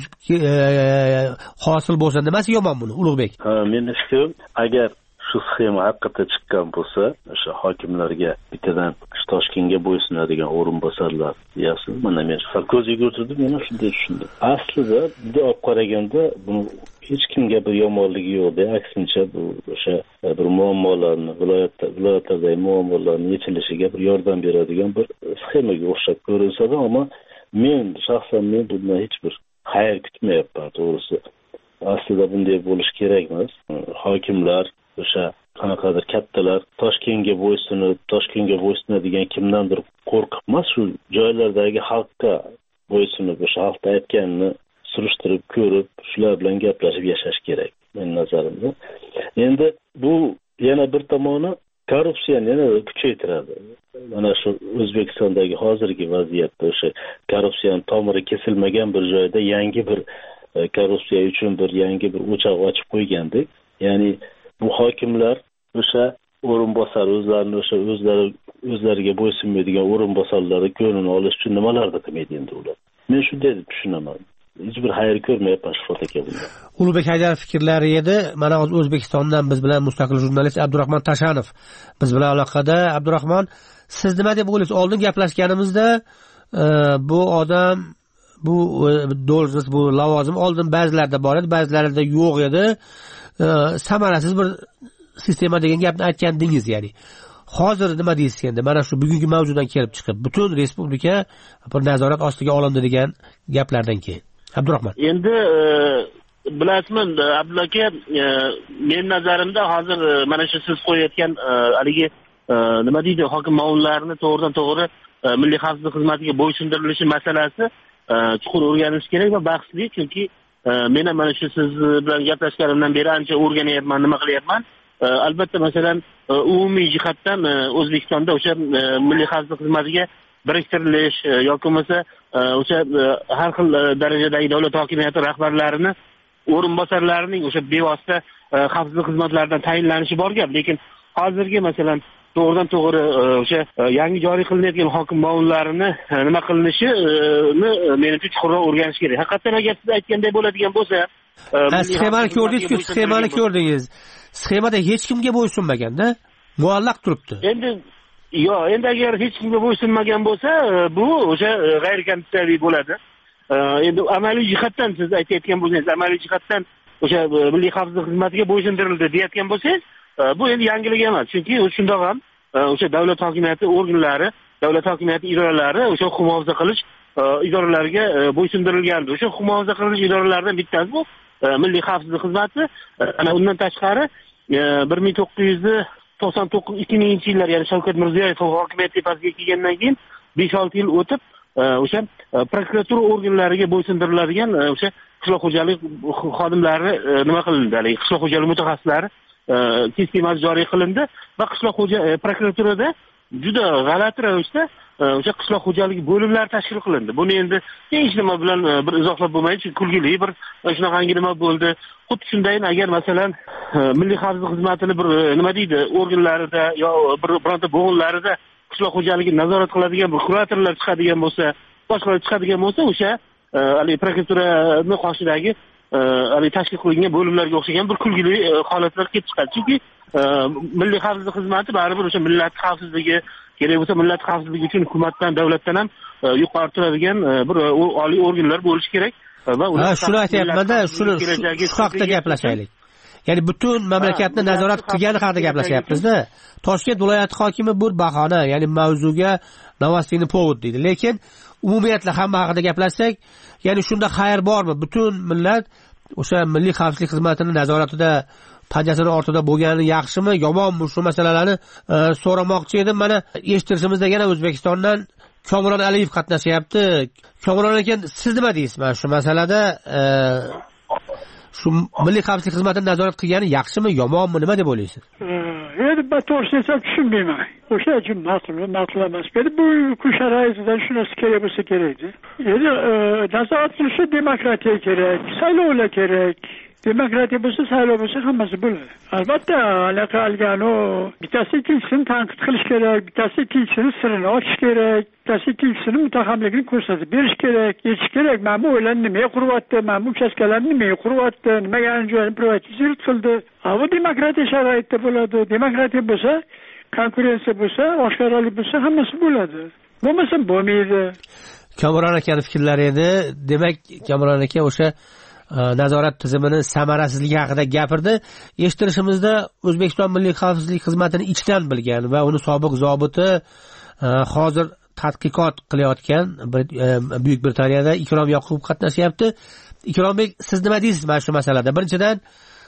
hosil bo'lsa nimasi yomon buni, Ulug'bek? Meni fikrim, agar shu sxema haqiqatdan chiqqan bo'lsa, o'sha hokimlarga bittadan Toshkentga bo'ysunadigan o'rinbosarlar deyapsiz. Mana men Sarkoziga o'tirdim, men shunday tushundim. Aslida bunday olib qaraganda buni hech kimga bir yomonligi yo'q-da, aksincha bu o'sha bir muammolarni, viloyatlardagi muammolarning yechilishiga bir yordam beradigan bir sxemaga o'xshab ko'rinsa-da, ammo men shaxsan bundan hech bir xayr kutmayapman, to'g'risi. Aslida bunday bo'lish kerak emas. Hokimlar o'sha qanaqadir kattalar Toshkentga bo'ysunadigan kimdandir qo'rqib emas, shu joylardagi xalqqa bo'ysunib, o'sha xalqda aytganini surishtirib ko'rib, shular bilan gaplashib yashash kerak, men nazarimda. Endi bu yana bir tomoni korrupsiyani yana kuchaytiradi. Mana shu O'zbekistondagi hozirgi vaziyatda o'sha korrupsiyaning tomiri kesilmagan bir joyda yangi bir korrupsiya uchun bir yangi bir o'choq ochib qo'ygandek. Ya'ni bu hokimlar o'sha o'rinbosar o'zlariga bo'ysunmaydigan o'rinbosarlarni ko'nglini olish uchun nimalarni qilmaydi endi ular. Men shunday deb tushunaman. Hech bir xayr ko'rmayapman Shifot aka bundan. Ulug'bek Haydarov fikrlari edi. Mana hozir O'zbekistondan biz bilan mustaqil jurnalist Abdurahmon Tashanov biz bilan aloqada. Abdurahmon, siz nima deb o'ylaysiz? Oldin gaplashganimizda bu odam bu dolzarb bu lavozim oldin ba'zilarda bor edi, ba'zilarida yo'q edi. Samarasiz bir sistema degan gapni aytgandingiz, ya'ni. Hozir nima deysiz endi? Mana shu bugungi mavzudan kelib chiqib, butun respublika bir nazorat ostiga olindi degan gaplardan keyin. Abdurahmon. Endi bilasizmi, Abdulla aka, men nazarimda hozir mana shu siz qo'yayotgan haligi nima deydi, hokim ma'murlarini to'g'ridan-to'g'ri milliy xavfsizlik xizmatiga bo'ysundirilishi masalasi chuqur o'rganish kerak va bahsli, chunki men ham mana shu siz bilan gaplashganimdan beri ancha o'rganyapman, nima qilyapman. Albatta, masalan, umumiy jihatdan O'zbekistonda o'sha milliy xavfsizlik xizmatiga biriktirilish yoki bo'lmasa o'sha har xil darajadagi davlat hokimiyati rahbarlarini o'rinbosarlarining o'sha bevosita xavfsizlik xizmatlaridan tayinlanishi bor gap, lekin hozirgi masalan to'g'ridan to'g'ri o'sha yangi joriy qilinayotgan hokim ma'murlarini nima qilinishini menimcha chuqurroq o'rganish kerak. Haqiqatan agar siz aytganday bo'ladigan bo'lsa, sxemani ko'rdingiz-ku, sxemani ko'rdingiz. Sxemada hech kimga bo'ysunmaganda, muallaq turibdi. Endi agar hech kimga bo'ysunmagan bo'lsa, bu o'sha g'ayrikonstitutsiyaviy bo'ladi. Endi amaliy jihatdan siz aytayotgan bo'lsangiz, amaliy jihatdan o'sha milliy xavfsizlik xizmatiga bo'ysundirildi deyotgan bo'lsangiz, bu endi yangilik emas. Chunki shundoq ham o'sha davlat hokimiyati organlari, davlat hokimiyati idoralari o'sha huquq muhofaza qilish idoralariga bo'ysundirilgandi. O'sha huquq muhofaza qilish idoralaridan bittasi bu milliy xavfsizlik xizmati. Ana undan tashqari 1999-2000-yillar, ya'ni Shavkat Mirziyoyev hokimiyat tepasiga kelgandan keyin 5-6 yil o'tib o'sha prokuratura organlariga bo'ysundiriladigan o'sha qishloq xo'jalik xodimlari nima qilindi, haligi qishloq xo'jalik mutaxassislari sistemasi joriy qilindi va qishloq prokuraturada juda g'alati ravishda o'sha qishloq xo'jaligi bo'limlari tashkil qilindi. Buni endi hech nima bilan bir izohlab bo'lmaydi, chunki kulgili bir shunaqangi nima bo'ldi. Xuddi shundayin agar masalan milliy xavfsizlik xizmatini bir nima deydi, organlarida yo bironta bo'g'inlarida qishloq xo'jaligi nazorat qiladigan bir kuratorlar chiqadigan bo'lsa, boshqalar chiqadigan bo'lsa, o'sha haligi prokuraturani qoshidagi tashkil qilingan bo'limlarga o'xshagan bir kulgili holatlar kelib chiqadi. Chunki milliy xavfsizlik xizmati baribir o'sha millat xavfsizligi, kerak bo'lsa millat xavfsizligi uchun hukumatdan, davlatdan ham yuqori turadigan bir oliy organlar bo'lishi kerak va ular shuni aytayapman-da, shu haqida gaplashaylik. Ya'ni butun mamlakatni nazorat qilgani haqida gaplashyapmiz-da. Toshkent viloyati hokimi bu bahona, ya'ni mavzuga Novostiyni povod deydi. Lekin umumiyatla hamma haqida gaplashsak, ya'ni shunda xayr bormi? Butun millat o'sha milliy xavfsizlik xizmatini nazoratida, panjasini ortida bo'lgani yaxshimi, yomonmi? Shu masalalarni so'ramoqchi edim. Mana eshittirishimizda yana O'zbekistondan Komron Aliyev qatnashyapti. Komron aka, siz nima deysiz mana shu masalada? Shu milliy xavfsizlik xizmatini nazorat qilgani yaxshimi, yomonmi, nima deb o'ylaysiz? Endi men to'g'risini aytsam tushunmayman. O'sha uchun ma'qul emas. Bu sharoitdan shunisi kerak bo'lsa kerakdi. Endi nazorat qilishi demokratiya kerak, saylovlar kerak. demokratiya bo'lsa, saylov bo'lsa hammasi bo'ladi. Albatta, anaqa algano bittasi ikkinchisini tanqid qilish kerak, bittasi ikkinchisini sirini ochish kerak, bittasi ikkinchisini mutahamligini ko'rsatib berish kerak, aytish kerak, mana bu o'ylarni nimaga quryapti, mana bu uchastkalarni nimaga quryapti, nimaga joyini privatizatsiya qildi. Bu demokratiya sharoitida bo'ladi. Demokratiya bo'lsa, konkurensiya bo'lsa, oshkoralik bo'lsa, hammasi bo'ladi. Bo'lmasa bo'lmaydi. Kamron akaning fikrlari edi. Demak, Kamron aka o'sha nazorat tizimini samarasizligi haqida gapirdi. Eshittirishimizda O'zbekiston Milliy xavfsizlik xizmatini ichdan bilgan va uni sobiq zobiti hozir tadqiqot qilayotgan Buyuk Britaniyada Ikrom Yoqubov qatnashyapti. Ikrombek, siz nima deysiz mana shu masalada? Birinchidan,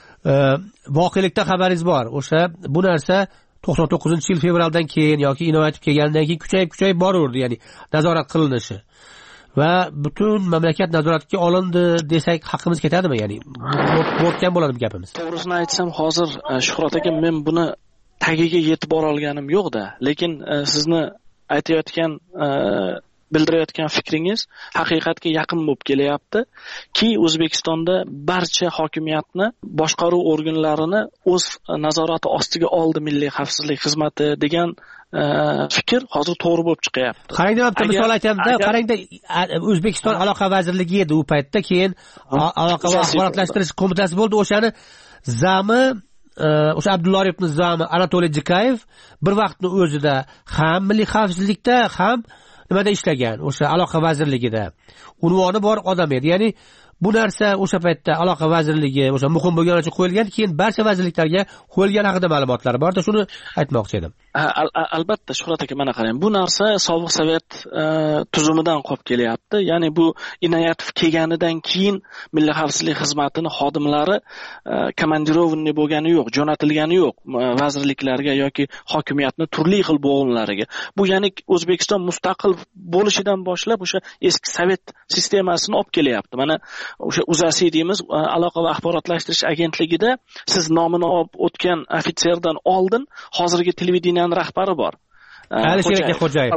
voqelikda xabaringiz bor. O'sha bu narsa 99-yil fevraldan keyin yoki inoyatib kelgandan keyin kuchayib boraverdi, ya'ni nazorat qilinishi. Va butun mamlakat nazoratga olindi desak haqqimiz ketadimi, ya'ni bo'tgan bo'ladimi gapimiz? To'g'risini aytsam, hozir Shuhrat aka, men buni tagiga yetib bora olganim yo'q-da, lekin sizni aytayotgan bildirayotgan fikringiz haqiqatga yaqin bo'lib kelyapti ki O'zbekistonda barcha hokimiyatni, boshqaruv organlarini o'z nazorati ostiga oldi Milliy xavfsizlik xizmati degan fikr hozir to'g'ri bo'lib chiqyapti. Qarangda, bitta misol aytamda, qarangda, O'zbekiston aloqa vazirligi edi u paytda, keyin aloqa va axborotlashtirish qo'mitasi bo'ldi. O'shani zami o'sha Abdulla Oripovning zami Anatoliy Jikayev bir vaqtni o'zida ham milliy xavfsizlikda ham nimada ishlagan, o'sha aloqa vazirligida unvoni bor odam edi. Ya'ni bu narsa o'sha paytda aloqa vazirligi o'sha muhim bo'lgani uchun qo'yilgan, keyin barcha vazirliklarga qo'yilgan haqida ma'lumotlar borda, shuni aytmoqchi edim. Albatta Shuhrat aka, mana qarang, bu narsa sobiq sovet tuzumidan qolib kelyapti. Ya'ni bu inoyatov kelganidan keyin Milliy xavfsizlik xizmatining xodimlari komandirovanniy bo'lgani yo'q, jo'natilgani yo'q vazirliklarga yoki hokimiyatning turli xil bo'g'inlariga. Bu ya'ni O'zbekiston mustaqil bo'lishidan boshlab o'sha eski sovet sistemasini olib kelyapti. Mana o'sha UZASI deymiz, aloqa va axborotlashtirish agentligida siz nomini olib o'tgan ofitserdan oldin hozirgi televideniyaning rahbari bor. Alisher Xo'jayev.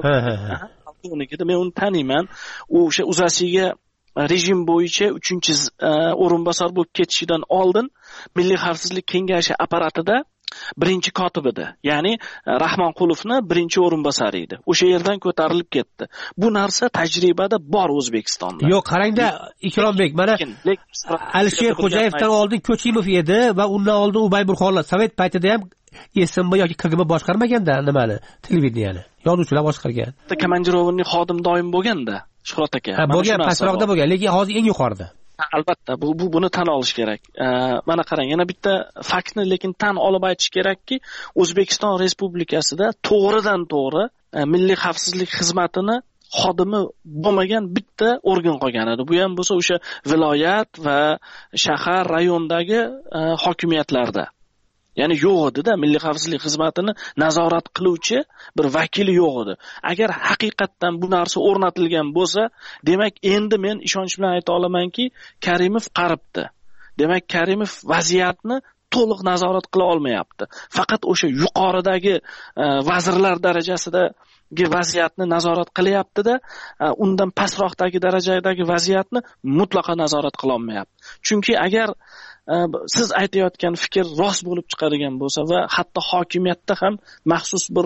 Men uni taniyman. U o'sha UZASIga rejim bo'yicha 3-o'rinbosar bo'lib ketishidan oldin Milliy xavfsizlik kengashi apparatida birinchi kotib edi. Ya'ni Rahmonqulovni birinchi o'rinbosari edi. O'sha yerdan ko'tarilib ketdi. Bu narsa tajribada bor O'zbekistonda. Yo'q, qarangda Ikrombek, mana Alisher Xo'jayevdan oldin Ko'chimov edi va undan oldin Ubay Burxonlar sovet paytida ham SMB yoki KGB boshqarmaganda nimani, televideniyani yozuvchilar boshqargan. Komandirovanniy xodim doim bo'lganda, Shuhrat aka. Bo'lgan, pastroqda bo'lgan, lekin hozir eng yuqorida. Albatta, buni tan olish kerak. Mana qarang, yana bitta faktni lekin tan olib aytish kerakki, O'zbekiston Respublikasida to'g'ridan to'g'ri Milliy xavfsizlik xizmatini xodimi bo'lmagan bitta organ qolgan edi. Bu ham bo'lsa o'sha viloyat va shahar, rayondagi hokimiyatlarda. Ya'ni yo'q edi-da, Milliy xavfsizlik xizmatini nazorat qiluvchi bir vakili yo'q edi. Agar haqiqatdan bu narsa o'rnatilgan bo'lsa, demak endi men ishonch bilan ayta olamanki, Karimov qaribdi. Demak, Karimov vaziyatni to'liq nazorat qila olmayapti. Faqat o'sha yuqoridagi vazirlar darajasidagi vaziyatni nazorat qilyapti-da, undan pastroqdagi darajadagi vaziyatni mutlaqo nazorat qila olmayapti. Chunki agar siz aytayotgan fikr rost bo'lib chiqadigan bo'lsa va hatto hokimiyatda ham maxsus bir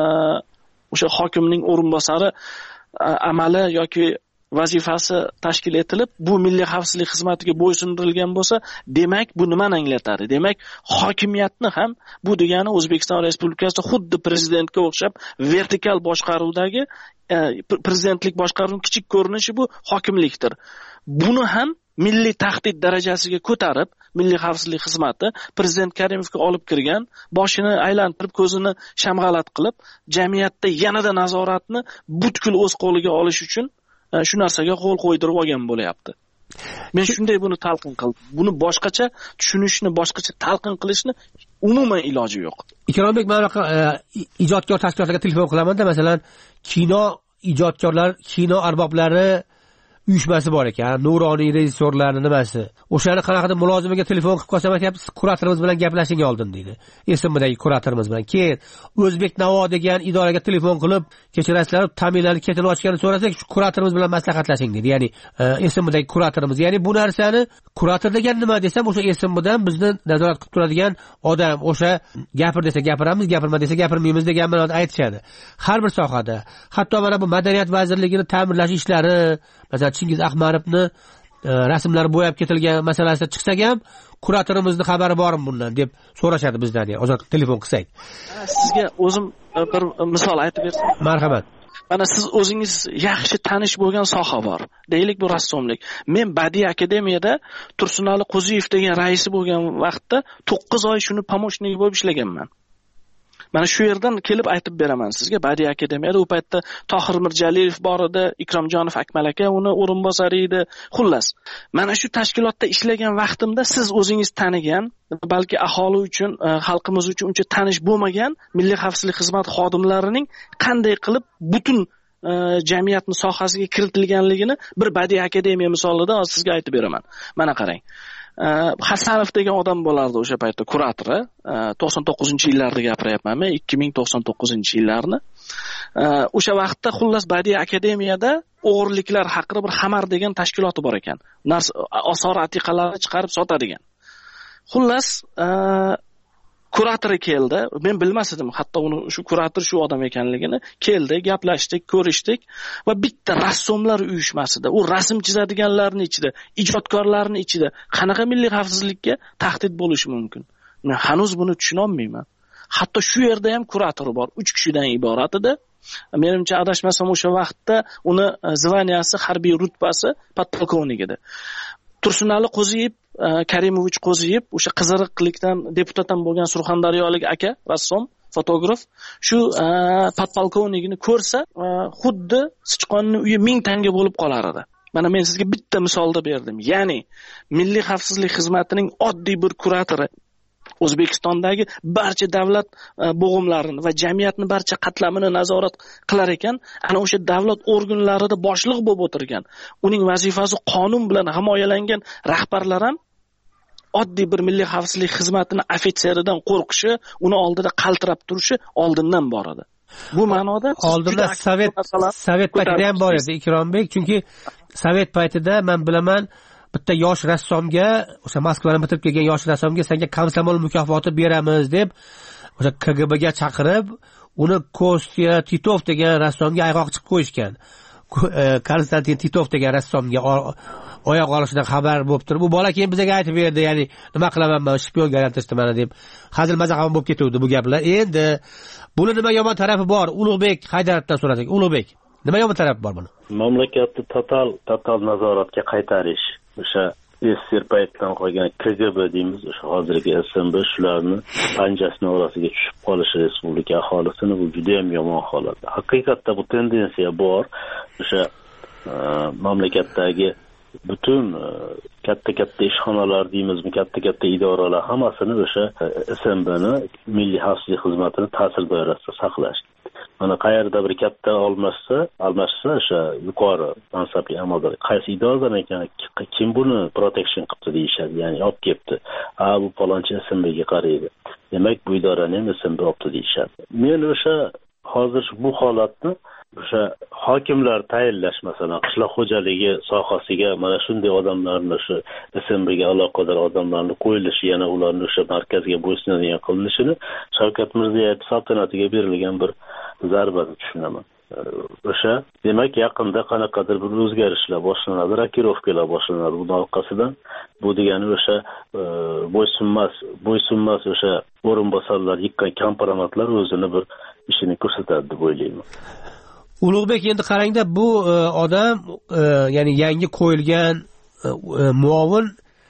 o'sha hokimning o'rinbosari amali yoki vazifasi tashkil etilib, bu Milliy xavfsizlik xizmatiga bo'ysundirilgan bo'lsa, demak bu nimani anglatadi? Demak, hokimiyatni ham bu degani O'zbekiston Respublikasida xuddi prezidentga o'xshab vertikal boshqaruvdagi prezidentlik boshqaruvining kichik ko'rinishi bu hokimlikdir. Buni ham milliy tahdid darajasiga ko'tarib, Milliy xavfsizlik xizmati prezident Karimovga olib kirgan, boshini aylantirib, ko'zini shamg'alat qilib, jamiyatda yanada nazoratni butkul o'z qo'liga olish uchun shu narsaga qo'l qo'ydirib olgan bo'lyapti. Men shunday buni talqin qildim. Buni boshqacha tushunishni, boshqacha talqin qilishni umuman iloji yo'q. Ikrombek, men ijodkor tashkilotlarga telefon qilaman-da, masalan, kino ijodkorlar, kino arboblari uyushmasi bor ekan, nuroniy rejissyorlarning nimasi. O'shani qanaqadir mulozimaga telefon qilib qolsam aytibsiz, kuratorimiz bilan gaplashing oldin deydi. Esimdagi kuratorimiz bilan. Keyin O'zbek Navo degan idoraga telefon qilib, kechirasizlar, ta'minlarni ketini ochganini so'rasak, shu kuratorimiz bilan maslahatlashing deydi. Ya'ni esimdagi kuratorimiz. Ya'ni bu narsani kurator degan nima desam, o'sha esimdan bizni nazorat qilib turadigan odam, o'sha gapir desa gapiramiz, gapirma desa gapirmaymiz degan ma'noda aytishadi. Har bir sohada, hatto mana bu madaniyat vazirligini ta'minlash ishlari, masalan Chingiz Ahmadovni rasmlari bo'yab ketilgan masalasida chiqsak ham, kuratorimizni xabari bormi bundan deb so'rashadi bizdan, hozir telefon qilsak. Sizga o'zim bir misol aytib bersam. Marhamat. Mana siz o'zingiz yaxshi tanish bo'lgan soha bor. Deylik bu rassomlik. Men Badiiy akademiyada Tursunali Qo'ziyev degan raisi bo'lgan vaqtda 9 oy shuni pomochniki bo'lib ishlaganman. Mana shu yerdan kelib aytib beraman sizga. Badiiy akademiyada u paytda Tohir Mirjaliev bor edi, Ikromjonov Akmal aka uni o'rinbosari edi. Xullas, mana shu tashkilotda ishlagan vaqtimda siz o'zingiz tanigan, balki aholi uchun, xalqimiz uchun uncha tanish bo'lmagan Milliy xavfsizlik xizmati xodimlarining qanday qilib butun jamiyatni sohasiga kiritilganligini bir Badiiy akademiya misolida sizga aytib beraman. Mana qarang. Hasanov degan odam bo'lardi o'sha paytda kuratori, 99-yillarda gapiryapman men, 2099-yillarni. O'sha vaqtda xullas Badiiy akademiyada o'g'irliklar haqida bir Xamar degan tashkiloti bor ekan. Osor atiqalarni chiqarib sotadigan. Xullas kuratori keldi. Men bilmasdim, hatto uni shu kurator shu odam ekanligini. Keldi, gaplashdik, ko'rishdik va bitta rassomlar uyushmasida, u rasm chizadiganlarning ichida, ijodkorlarning ichida qanaqa milliy xavfsizlikka tahdid bo'lishi mumkin? Men hanuz buni tushuna olmayman. Hatto shu yerda ham kurator bor, 3 kishidan iborat edi. Menimcha adashmasam o'sha vaqtda uni zvaniyasi, harbiy rutbasi podpolkovnik edi. Tursunali Qo'ziyev, Karimovich Qo'ziyev, o'sha Qiziriqlikdan deputatdan bo'lgan surxondaryolik aka, rassom, fotograf, shu podpolkovnikni ko'rsa, xuddi sichqonning uyi 1000 tanga bo'lib qolar edi. Mana men sizga bitta misolda berdim. Ya'ni Milliy xavfsizlik xizmatining oddiy bir kuratori O'zbekistondagi barcha davlat bo'g'imlarini va jamiyatning barcha qatlamini nazorat qilar ekan, ana o'sha davlat organlarida boshliq bo'lib o'tirgan, uning vazifasi qonun bilan himoyalangan rahbarlar ham oddiy bir milliy xavfsizlik xizmatining ofitseridan qo'rqishi, uni oldida qaltirab turishi oldindan bor edi. Bu ma'noda oldinda sovet paytida ham bor edi Ikrombek, chunki sovet paytida men bilaman bitta yosh rassomga, o'sha Moskvadan bitirib kelgan yosh rassomga senga komsomol mukofoti beramiz deb o'sha KGBga chaqirib, uni Kostya Titov degan rassomga ayg'oq chiqib qo'yishgan. Konstantin Titov degan rassomga oyoq olishidan xabar bo'lib turib, bu bola keyin bizga aytib berdi, ya'ni nima qilaman, men shpionga aylantirishdi mana deb hazil-mazaq ham bo'lib ketuvdi bu gaplar. Endi buni nima yomon tarafi bor? Ulug'bek Haydarovdan so'radik. Ulug'bek, nima yomon tarafi bor buni? Mamlakatni total nazoratga qaytarish, o'sha SSR paytidan qolgan KGB deymiz, o'sha hozirgi SMB shularni panjasining orasiga tushib qolishi respublika aholisini, bu juda ham yomon holat. Haqiqatda bu tendensiya bor. O'sha mamlakatdagi butun katta ishxonalar deymizmi, katta idoralar hammasini o'sha SMBni, Milliy xavfsizlik xizmatini ta'sir doirasida saqlash. Mana qayerda bir katta almashsa o'sha yuqori mansabli amaldor qaysi idoradan ekan, kim buni protection qildi deyishadi, ya'ni olib kelibdi. Bu palonchi SMBga qaraydi. Demak, bu idorani ham SMB olibdi deyishadi. Men o'sha hozir bu holatni o'sha hokimlar tayinlash, masalan, qishloq xo'jaligi sohasiga mana shunday odamlarni, shu SMBga aloqador odamlarni qo'yilishi, yana ularni o'sha markazga bo'ysunadigan qilinishini Shavkat Mirziyoyev saltanatiga berilgan bir zarba deb tushunaman. O'sha demak yaqinda qanaqadir bir o'zgarishlar boshlanadi, rokirovkalar boshlanadi. Bundan orqasidan bu degani o'sha bo'ysunmas o'sha o'rinbosarlar yig'gan kompromatlar o'zini bir ishini ko'rsatadi deb o'ylayman. Ulug'bek, endi qarangda, bu odam ya'ni yangi qo'yilgan muavin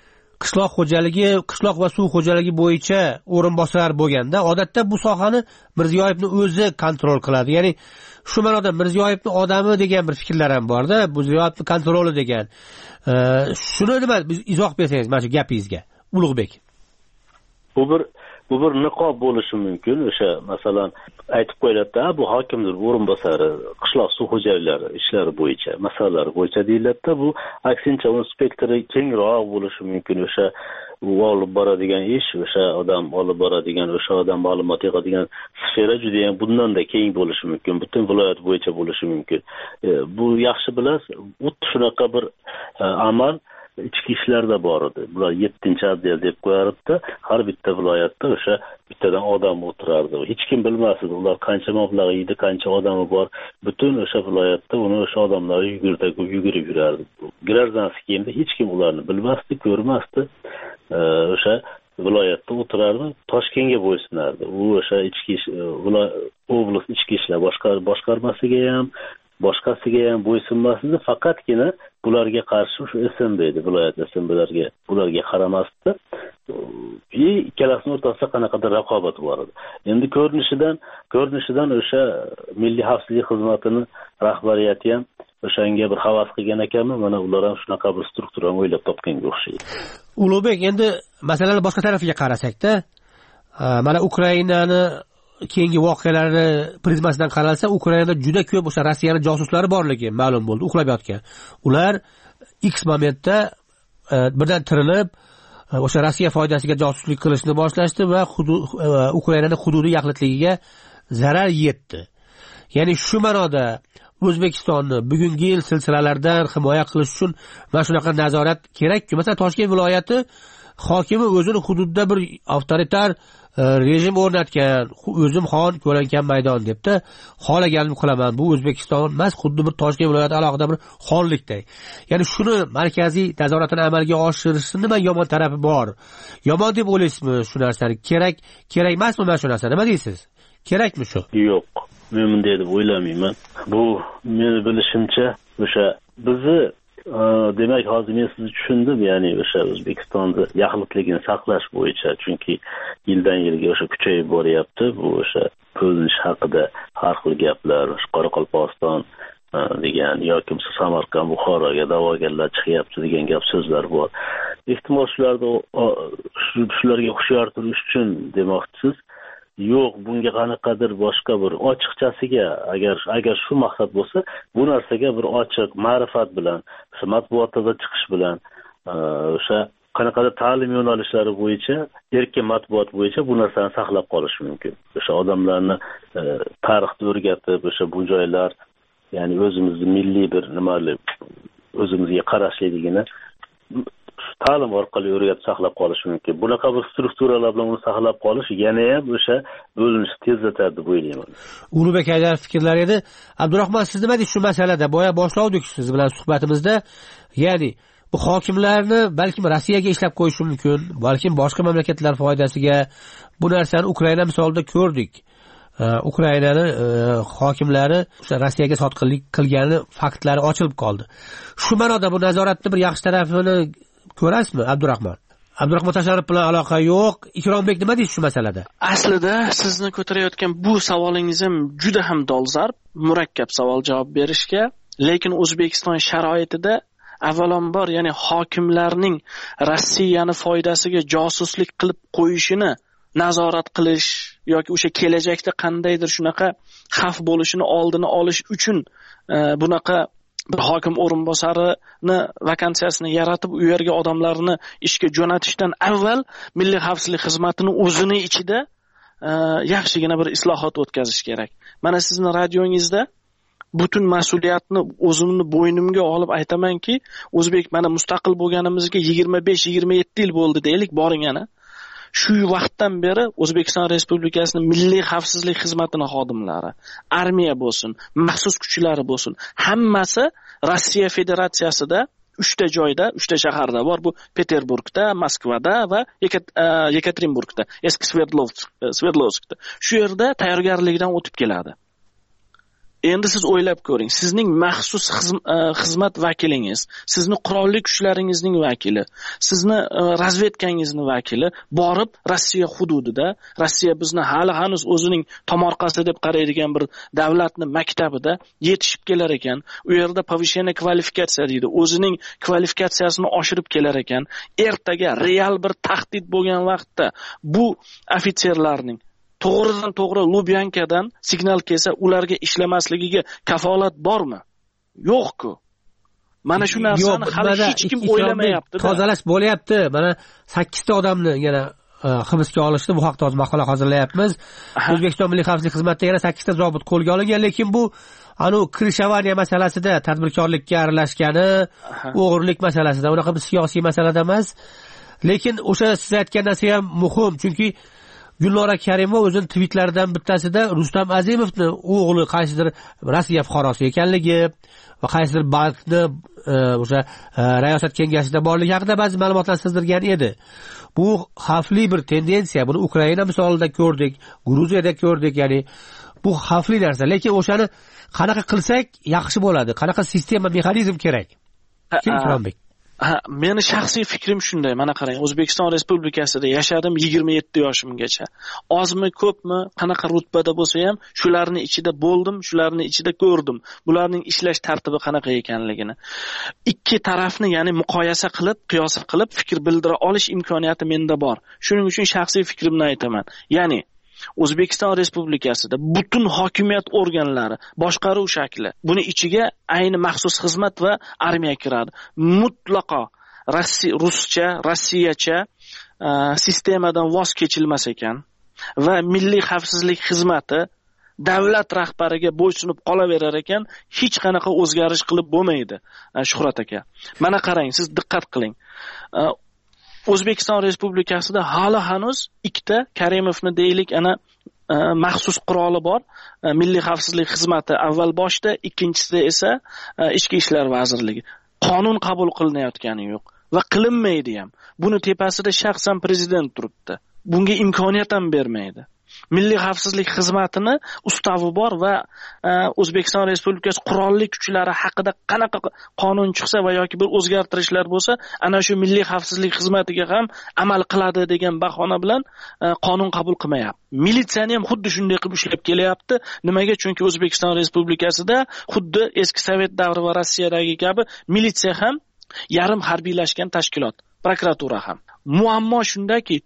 qishloq va suv xo'jaligi bo'yicha o'rinbosar bo'lganda, odatda bu sohani Mirziyoyevning o'zi kontrol qiladi. Ya'ni shu ma'noda Mirziyoyevning odami degan bir fikrlar ham bor-da, Mirziyoyevning kontroli degan. Shuni nima izoh bersangiz mana shu gapingizga, Ulug'bek? Bu bir bu bir niqob bo'lishi mumkin. O'sha masalan aytib qo'yiladi-da, bu hokimdir o'rinbosari qishloq suv xo'jaliklari ishlari bo'yicha, masalalar bo'yicha deyiladi-da, bu aksincha inspektori kengroq bo'lishi mumkin. O'sha u olib boradigan ish, o'sha odam olib boradigan, o'sha odam ma'lumot yig'adigan sfera juda ham bundan-da keng bo'lishi mumkin. Butun viloyat bo'yicha bo'lishi mumkin. Bu yaxshi bilasiz, xuddi shunaqa bir amal ichki ishlarda bor edi. Bular 7-otdel deb qo'yardi-da, har bitta viloyatda o'sha bittadan odam o'tirardi. Hech kim bilmas edi, ular qancha mablag' yeydi, qancha odami bor. Butun o'sha viloyatda uni o'sha odamlar yugurib yurardi. Gражданский kiyimda hech kim ularni bilmasdi, ko'rmasdi. O'sha viloyatda o'tirardi, Toshkentga bo'ysunardi. U o'sha ichki oblast ichki ishlar boshqarmasiga ham, boshqasiga ham bo'ysunmasdi, faqatgina bularga qarshi shu SMB edi, viloyat SMBlarga, bularga qaramasdi. Ikkalasini o'rtasida qanaqadir raqobat bor edi. Endi ko'rinishidan o'sha Milliy xavfsizlik xizmatini rahbariyati ham o'shanga bir havas qilgan ekanmi, mana ular ham shunaqa bir strukturani o'ylab topganga o'xshaydi. Ulug'bek, endi masalalar boshqa tarafiga qarasak-da, mana Ukrainani keyingi voqealari prizmasidan qaralsa, Ukrainada juda ko'p o'sha Rossiyaning josuslari borligi ma'lum bo'ldi, uxlab yotgan. Ular X momentda birdan tirilib, o'sha Rossiya foydasiga josuslik qilishni boshlashdi va Ukrainaning hududiy yaxlitligiga zarar yetdi. Ya'ni shu ma'noda O'zbekistonni bugungi yil silsilalardan himoya qilish uchun mana shunaqa nazorat kerak-ku. Masalan, Toshkent viloyati hokimi o'zini hududida bir avtoritar rejim o'rnatgan, o'zim xon ko'lankan maydon debdi, xohlaganimni qilaman. Bu O'zbekiston emas, xuddi bir Toshkent viloyati alohida bir xonlikday. Ya'ni shuni markaziy nazoratini amalga oshirishning nima yomon tarafi bor? Yomon deb o'ylaysizmi shu narsani? Kerak emasmi mana shu narsa? Nima deysiz? Kerakmi shu? Yo'q, men bunday deb o'ylamayman. Bu meni bilishimcha o'sha bizni demak hozir men sizni tushundim, ya'ni o'sha O'zbekistonni yaxlitligini saqlash bo'yicha, chunki yildan yilga o'sha kuchayib boryapti. Bu o'sha ko'rinish haqida har xil gaplar, Qoraqalpog'iston degan yoki Samarqand, Buxoroga da'vogarlar chiqyapti degan gap so'zlar bor. Ehtimol shularga hushyor turish uchun demoqchisiz. Yo'q, bunga qanaqadir boshqa bir ochiqchasiga agar shu maqsad bo'lsa, bu narsaga bir ochiq ma'rifat bilan, matbuotda chiqish bilan, o'sha qanaqadir ta'lim yo'nalishlari bo'yicha, erkin matbuot bo'yicha bu narsani saqlab qolish mumkin. O'sha odamlarni tarixni o'rgatib, o'sha bu joylar, ya'ni o'zimizning milliy bir o'zimizga qarashliligini ta'lim orqali o'rgatib saqlab qolish mumkin. Bunaqa bir strukturalar bilan uni saqlab qolish yana ham o'sha bo'linishni tezlatadi deb o'ylayman. Ulug'bek Haydar fikrlar edi. Abdurahmon, siz nima deysiz shu masalada? Boya boshlovdik siz bilan suhbatimizda. Ya'ni bu hokimlarni balkim Rossiyaga ishlab qo'yish mumkin, balkim boshqa mamlakatlar foydasiga. Bu narsani Ukraina misolida ko'rdik. Ukrainani hokimlari Rossiyaga sotqinlik qilgani faktlari ochilib qoldi. Shu ma'noda bu nazoratning bir yaxshi tarafini ko'rasizmi, Abdurahmon? Abdurahmon Tasharruf bilan aloqa yo'q. Ikrombek, nima deysiz shu masalada? Aslida sizni ko'tarayotgan bu savolingiz ham juda ham dolzarb, murakkab savol javob berishga, lekin O'zbekiston sharoitida avvalambor, ya'ni hokimlarning Rossiyani foydasiga josuslik qilib qo'yishini nazorat qilish yoki o'sha kelajakda qandaydir shunaqa xavf bo'lishini oldini olish uchun bunaqa bir hokim o'rinbosarini vakansiyasini yaratib u yerga odamlarni ishga jo'natishdan avval Milliy xavfsizlik xizmatini o'zini ichida yaxshigina bir islohot o'tkazish kerak. Mana sizning radiongizda butun mas'uliyatni o'zimni bo'ynimga olib aytamanki, o'zbek mana mustaqil bo'lganimizga 25-27 yil bo'ldi deylik, boring ana. Shu vaqtdan beri O'zbekiston Respublikasining Milliy xavfsizlik xizmatining xodimlari, armiya bo'lsin, maxsus kuchlari bo'lsin, hammasi Rossiya Federatsiyasida 3 ta joyda, 3 ta shaharda bor. Bu Peterburgda, Moskvada va Yekaterinburgda, eski Sverdlovskda. Shu yerda tayyorgarlikdan o'tib keladi. Endi siz o'ylab ko'ring, sizning maxsus xizmat vakilingiz, sizni qurolli kuchlaringizning vakili, sizni razvedkangizning vakili borib Rossiya hududida, Rossiya bizni hali hanuz o'zining tomorqasi deb qaraydigan bir davlatning maktabida yetishib kelar ekan. U yerda повышение kvalifikatsiya deydi. O'zining kvalifikatsiyasini oshirib kelar ekan. Ertaga real bir tahdid bo'lgan vaqtda bu ofitserlarning to'g'ridan to'g'ri Lubyankadan signal kelsa, ularga ishlamasligiga kafolat bormi? Yo'q-ku. Mana shu narsani hali hech kim o'ylamayapti. Tozalash bo'lyapti. Mana 8 ta odamni yana hibsga olishdi. Bu haqda hozir maqola hozirlayapmiz. O'zbekiston Milliy xavfsizlik xizmatida yana 8 ta zobit qo'lga olingan, lekin bu Krishavaniya masalasida tadbirkorlikka aralashgani, o'g'irlik masalasida, unaqa bir siyosiy masalada emas. Lekin o'sha siz aytgan narsa ham muhim, chunki Gulnora Karimova o'zining tweetlaridan bittasida Rustam Azimovning o'g'li qaysidir Rossiya fuqarosi ekanligi va qaysidir bankni o'sha rayosat kengashida borligi haqida ba'zi ma'lumotlar sizdirgan edi. Bu xavfli bir tendensiya. Buni Ukraina misolida ko'rdik, Gruziyada ko'rdik, ya'ni bu xavfli narsa. Lekin o'shani qanaqa qilsak yaxshi bo'ladi? Qanaqa sistema, mexanizm kerak? Ikronbek. Meni shaxsiy fikrim shunday. Mana qarang, O'zbekiston Respublikasida yashadim 27 yoshimgacha. Ozmi, ko'pmi, qanaqa rutbada bo'lsa ham, shularning ichida bo'ldim, shularning ichida ko'rdim. Bularning ishlash tartibi qanaqa ekanligini. Ikki tarafni, ya'ni muqoyasa qilib, qiyos qilib fikr bildira olish imkoniyati menda bor. Shuning uchun shaxsiy fikrimni aytaman. Ya'ni O'zbekiston Respublikasida butun hokimiyat organlari, boshqaruv shakli, buni ichiga ayni maxsus xizmat va armiya kiradi. Mutlaqo ruscha, rossiyacha sistemadan voz kechilmas ekan va milliy xavfsizlik xizmati davlat rahbariga bo'ysunib qolaverar ekan, hech qanaqa o'zgarish qilib bo'lmaydi. Shuhrat aka, mana qarang, siz diqqat qiling. O'zbekiston Respublikasida hali hanuz ikkita Karimovni deylik maxsus quroli bor. Milliy xavfsizlik xizmati avval boshda, ikkinchisida esa Ichki ishlar vazirligi. Qonun qabul qilinayotgani yo'q va qilinmaydi ham. Buni tepasida shaxsan prezident turibdi. Bunga imkoniyat ham bermaydi. Milliy xavfsizlik xizmatini ustavi bor va O'zbekiston Respublikasi qurolli kuchlari haqida qanaqa qonun chiqsa va yoki bir o'zgartirishlar bo'lsa, ana shu milliy xavfsizlik xizmatiga ham amal qiladi degan bahona bilan qonun qabul qilmayapti. Militsiyani ham xuddi shunday qilib ushlab kelyapti. Nimaga? Chunki O'zbekiston Respublikasida xuddi eski Sovet davri va Rossiyadagi kabi militsiya ham yarim harbiylashgan tashkilot, prokuratura ham. Muammo shundaki,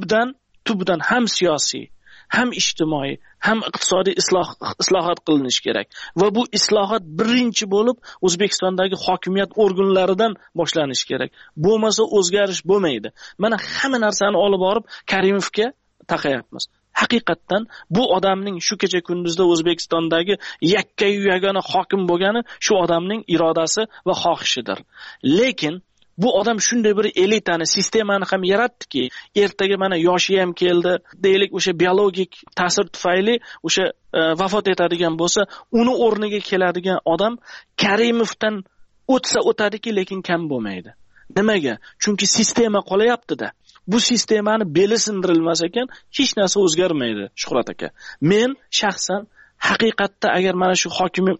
tubdan ham siyosiy, ham ijtimoiy, ham iqtisodiy islohot qilinishi kerak. Va bu islohot birinchi bo'lib O'zbekistondagi hokimiyat organlaridan boshlanishi kerak. Bo'lmasa o'zgarish bo'lmaydi. Mana hamma narsani olib borib Karimovga taqayapmiz. Haqiqatdan bu odamning shu kecha kunduzda O'zbekistondagi yakka-yagona hokim bo'lgani shu odamning irodasi va xohishidir. Lekin bu odam shunday bir elitani, sistemani ham yaratdiki, ertaga mana yoshi ham keldi, deylik o'sha biologik ta'sir tufayli o'sha vafot etadigan bo'lsa, uni o'rniga keladigan odam Karimovdan o'tadiki, lekin kam bo'lmaydi. Nimaga? Chunki sistema qolayapti-da. Bu sistemani beli sindirilmas ekan, hech narsa o'zgarmaydi, Shuhrat aka. Men shaxsan haqiqatda agar mana shu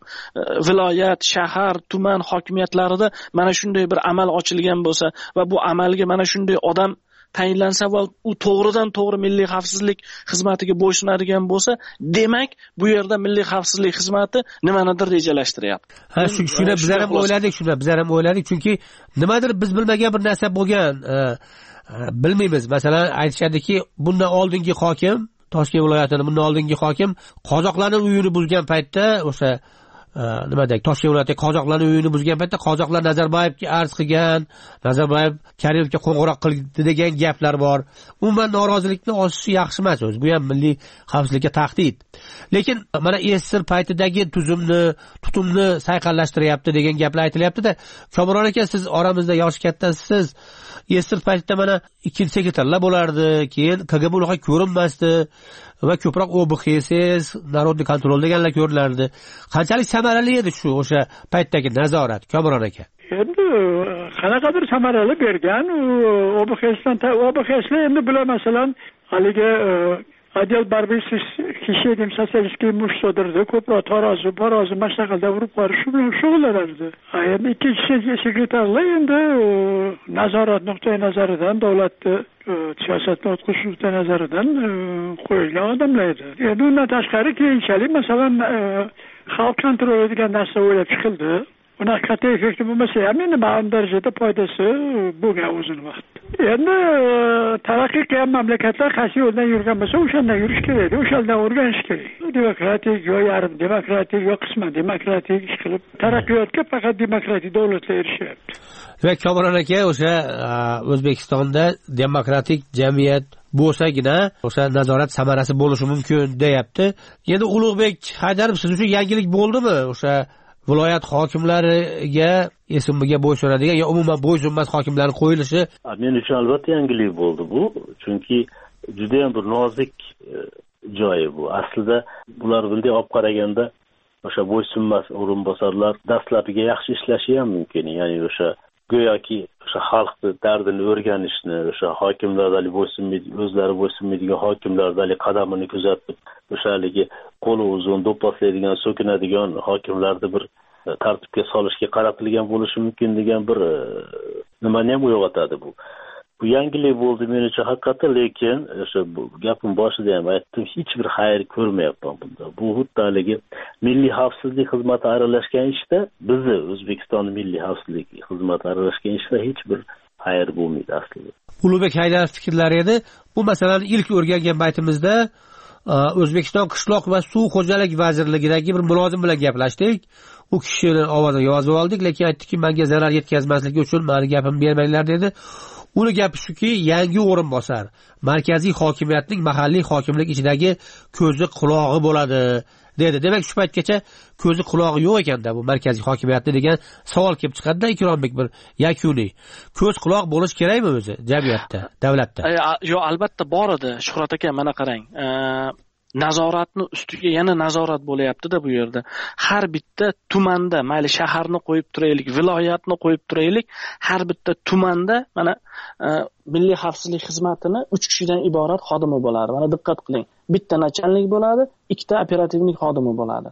viloyat, shahar, tuman hokimiyatlarida mana shunday bir amal ochilgan bo'lsa va bu amalga mana shunday odam tayinlansa va u to'g'ridan to'g'ri milliy xavfsizlik xizmatiga bo'ysunadigan bo'lsa, demak bu yerda milliy xavfsizlik xizmati nimanidir rejalashtiryapti. Shuni bizlar ham o'yladik, chunki nimadir biz bilmagan bir narsa bo'lgan, bilmaymiz. Masalan, aytishadiki, bundan oldingi hokim, Toshkent viloyatining bundan oldingi hokim qozoqlarning uyini buzgan paytda, o'sha Toshkent viloyatida qozoqlarning uyini buzgan paytda qozoqlar Nazarboyevga arz qilgan, Nazarboyev Karimovga qo'ng'iroq qildi degan gaplar bor. Umuman norozilikni oshishi yaxshi emas, o'zi. Bu ham milliy xavfsizlikka tahdid. Lekin mana Esir paytidagi tutumni sayqallashtiryapti degan gaplar aytilyapti-da. Komron aka, siz oramizda yoshi kattasiz. Esir paytida mana ikkinchi sekretarlar bo'lardi, keyin KGB unaqa ko'rinmasdi va ko'proq OBXS, Народный kontrol deganlar ko'rilardi. Qanchalik samarali edi shu o'sha paytdagi nazorat, Komron aka? Endi qanaqadir samarali bergan, OBXSdan endi bular masalan haligi Adel Barbisiz kişiydim sosyalistliği muştodurdu. Ko'proq tarozi mashaqalda urib qorish bilan shug'ullanardi. Endi ikkinchi sekretarlar endi nazorat nuqtai nazaridan davlatni siyosatni o'tkazish nuqtai nazaridan qo'yilgan odamlar edi. Endi undan tashqari keyinchalik masalan xalq kontroli degan narsa o'ylab chiqildi. Unaqa katta effekti bo'lmasa ham endi ma'lum darajada foydasi bo'lgan o'zini vaqtida. Endi taraqqiy qilgan mamlakatlar qaysi yo'ldan yurgan bo'lsa o'shandan yurish kerak, o'shandan o'rganish kerak. Demokratik yo yarim demokratik yo qisman demokratik ish qilib taraqqiyotga faqat demokratik davlatlar erishyapti. Va Kamron aka o'sha O'zbekistonda demokratik jamiyat bo'lsagina o'sha nazorat samarasi bo'lishi mumkin deyapti. Endi Ulug'bek Haydarov siz uchun yangilik bo'ldimi o'sha viloyat hokimlariga esimga bo'ysunadigan yo umuman bo'ysunmas hokimlarning qo'yilishi? Men uchun albatta yangilik bo'ldi bu, chunki juda ham bir nozik joyi bu. Aslida bular bunday olib qaraganda o'sha bo'ysunmas o'rinbosarlar dastlabkiga yaxshi ishlashi ham mumkin. Ya'ni o'sha go'yoki o'sha xalqni dardini o'rganishni, o'sha hokimlardan o'zlari bo'ysunmaydigan hokimlardan qadamini kuzatib, o'shaligi qo'li uzun, do'pposlaydigan, so'kinadigan hokimlarni bir tartibga solishga qaratilgan bo'lishi mumkin degan bir nimani ham uyg'otadi bu. Bu yangilik bo'ldi men uchun haqiqatan, lekin o'sha gapim boshida ham aytdim, hech bir xayr ko'rmayapman bunda. Bu xuddi milliy xavfsizlik xizmati aralashgan ishda, bizni O'zbekistonning milliy xavfsizlik xizmati aralashgan ishda hech bir xayr bo'lmaydi aslida. Ulug'bek Haydarov fikrlari edi. Bu masalani ilk o'rgangan paytimizda O'zbekiston qishloq va suv xo'jalik vazirligidagi bir mulozim bilan gaplashdik. U kishini ovozini yozib oldik, lekin aytdiki, menga zarar yetkazmaslik uchun meni gapimni bermanglar dedi. Uni gapi shuki, yangi o'rinbosar markaziy hokimiyatning mahalliy hokimlik ichidagi ko'zi qulog'i bo'ladi dedi. Demak, shu paytgacha ko'zi qulog'i yo'q ekanda bu markaziy hokimiyatni degan savol kelib chiqadi-da, Ikrombek, bir yakuniy. Ko'z quloq bo'lish kerakmi o'zi jamiyatda, davlatda? Yo'q, albatta bor edi. Shuhrat aka, mana qarang. Nazoratni ustiga yana nazorat bo'layapti-da bu yerda. Har bitta tumanda, mayli shaharni qo'yib turaylik, viloyatni qo'yib turaylik, har bitta tumanda mana milliy xavfsizlik xizmatini 3 kishidan iborat xodimi bo'ladi. Mana diqqat qiling. Bitta nachalnik bo'ladi, ikkita operativnik xodimi bo'ladi.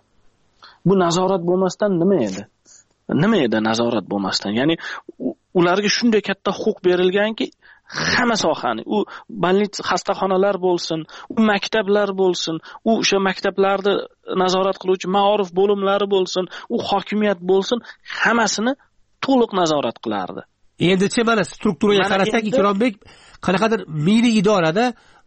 Bu nazorat bo'lmasdan nima edi? Nima edi nazorat bo'lmasdan? Ya'ni ularga shunday katta huquq berilganki, hamma sohani, u больница, xastaxonalar bo'lsin, u maktablar bo'lsin, u o'sha maktablarni nazorat qiluvchi ma'rif bo'limlari bo'lsin, u hokimiyat bo'lsin, hammasini to'liq nazorat qilardi. Endi-chi mana strukturaga qarasak, Ikrombek, qanaqadir mini idorada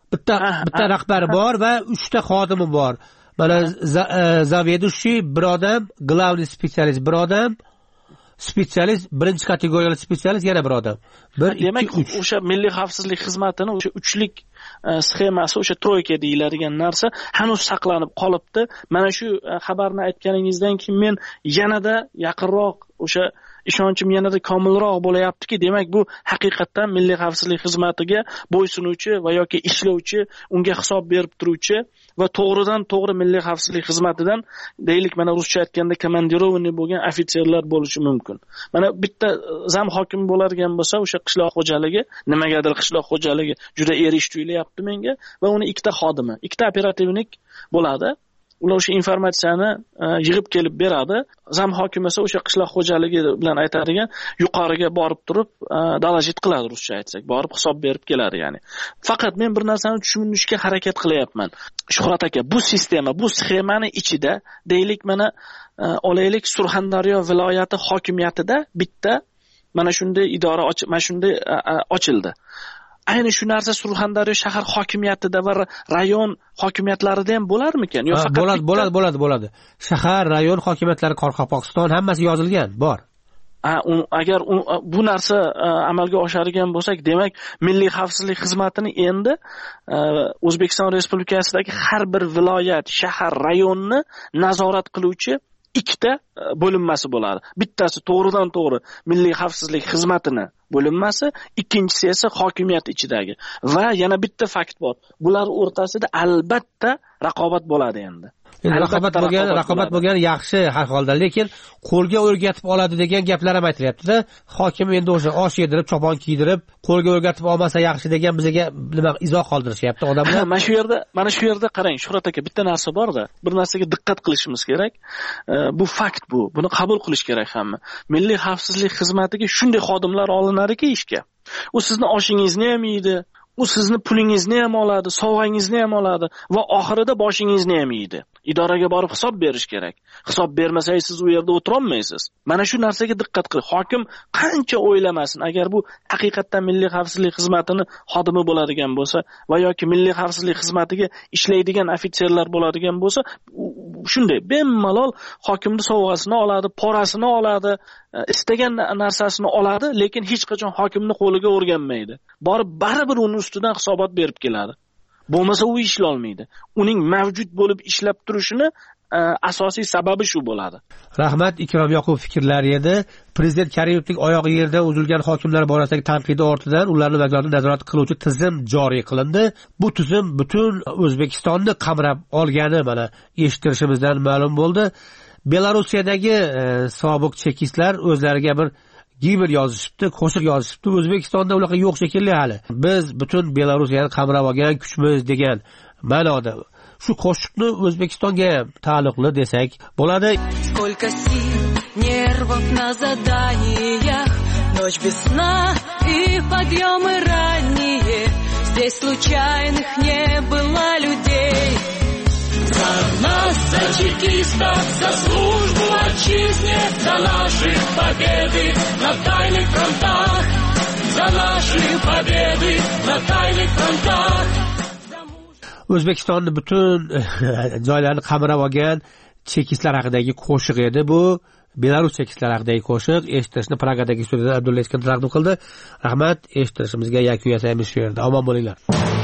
bitta rahbari bor va 3 ta xodimi bor. Mana заведующий bir odam, главный специалист bir odam, spetsialist, birinchi kategoriyali spetsialist yana bir odam. Demak, o'sha milliy xavfsizlik xizmatini o'sha 3lik sxemasi, o'sha troyka deyiladigan narsa hanuz saqlanib qolibdi. Mana shu xabarni aytganingizdan keyin men yanada yaqinroq o'sha ishonchim yanada komilroq bo'layaptiki, demak bu haqiqatdan milliy xavfsizlik xizmatiga bo'ysunuvchi va yoki ishlovchi, unga hisob berib turuvchi va to'g'ridan to'g'ri milliy xavfsizlik xizmatidan deylik, mana ruscha aytganda komandirovanniy bo'lgan ofitserlar bo'lishi mumkin. Mana bitta zam hokim bo'ladigan bo'lsa, o'sha qishloq xo'jaligi, nimagadir qishloq xo'jaligi juda erish tuyulyapti menga va uni ikkita xodimi, ikkita operativnik bo'ladi. Ular o'sha informatsiyani yig'ib kelib beradi. Zam hokim esa o'sha qishloq xo'jaligi bilan aytadigan yuqoriga borib turib dalajit qiladi, ruscha aytsak, borib hisob berib keladi ya'ni. Faqat men bir narsani tushunishga harakat qilyapman. Shuhrat aka, bu sistema, bu sxemani ichida deylik, mana olaylik, Surxondaryo viloyati hokimiyatida bitta mana shunday idora mana shunday ochildi. Ayni shu narsa Surxondaryo shahar hokimiyatida va rayon hokimiyatlarida ham bo'larmikan? Yo, faqat bo'ladi. Shahar, rayon hokimiyatlari, Qoraqalpog'iston hammasi yozilgan, bor. Agar bu narsa amalga oshadigan bo'lsak, demak, milliy xavfsizlik xizmatini endi O'zbekiston Respublikasidagi har bir viloyat, shahar, rayonni nazorat qiluvchi ikkita bo'linmasi bo'ladi. Bittasi to'g'ridan to'g'ri milliy xavfsizlik xizmatini bo'linmasi, ikkinchisi esa hokimiyat ichidagi. Va yana bitta fakt bor. Bular o'rtasida albatta raqobat bo'ladi endi. raqobat bo'lgan yaxshi har holda, lekin qo'lga o'rgatib oladi degan gaplar ham aytilyapti-da. Hokim endi o'sha osh yedirib, chopon kiydirib, qo'lga o'rgatib olmasa yaxshi degan bizga nima izoh qoldirishyapti odamlar. Mana shu yerda qarang, Shuhrat aka, bitta narsa bor-da. Bir narsaga diqqat qilishimiz kerak. Bu fakt bu. Buni qabul qilish kerak hamma. Milliy xavfsizlik xizmatiga shunday xodimlar olinarki ishga. U sizni oshingizni ham yeydi, u sizni pulingizni ham oladi, sovg'angizni ham oladi va oxirida boshingizni ham yeydi. Idoraga borib hisob berish kerak. Hisob bermasangiz siz u yerda o'tira olmaysiz. Mana shu narsaga diqqat qiling. Hokim qancha o'ylamasin, agar bu haqiqatdan milliy xavfsizlik xizmatining xodimi bo'ladigan bo'lsa va yoki milliy xavfsizlik xizmatiga ishlaydigan ofitserlar bo'ladigan bo'lsa, shunday bemalol hokimning sovg'asini oladi, porasini oladi, istagan narsasini oladi, lekin hech qachon hokimning qo'liga o'rganmaydi. Borib baribir uning ustidan hisobot berib keladi. Bo'lmasa u ishlay olmaydi. Uning mavjud bo'lib ishlab turishini asosiy sababi shu bo'ladi. Rahmat Ikrom Yoqub fikrlari edi. Prezident Karimovning oyog'i yerdan uzilgan hokimlar borasidagi tanqidi ortidan ularni vakolatini nazorat qiluvchi tizim joriy qilindi. Bu tizim butun O'zbekistonni qamrab olgani mana eshittirishimizdan ma'lum bo'ldi. Belarusiyadagi sobiq chekistlar o'zlariga bir gimn yozishibdi, qo'shiq yozishibdi. O'zbekistonda unaqa yo'q shekilli hali. Biz butun Belarusiyani qamrab olgan kuchmiz degan ma'noda. Shu qo'shiqni O'zbekistonga ham taalluqli desak bo'ladi. Сколько сил, нервов на заданиях, ночь без сна и подъемы ранние. Здесь случайных не было людей. За нас, за чекистов, за службу отчизне, за наши победы на тайных фронтах, за наши победы на тайных фронтах. O'zbekistonning butun joylarini qamrab olgan chekistlar haqidagi qo'shiq edi bu. Belarus chekistlari haqidagi qo'shiq eshittirishni Pragadagi studiyada Abdulla Iskandar taqdim qildi. Rahmat, eshittirishimizga yakun yasaymiz shu yerda. Omon bo'linglar.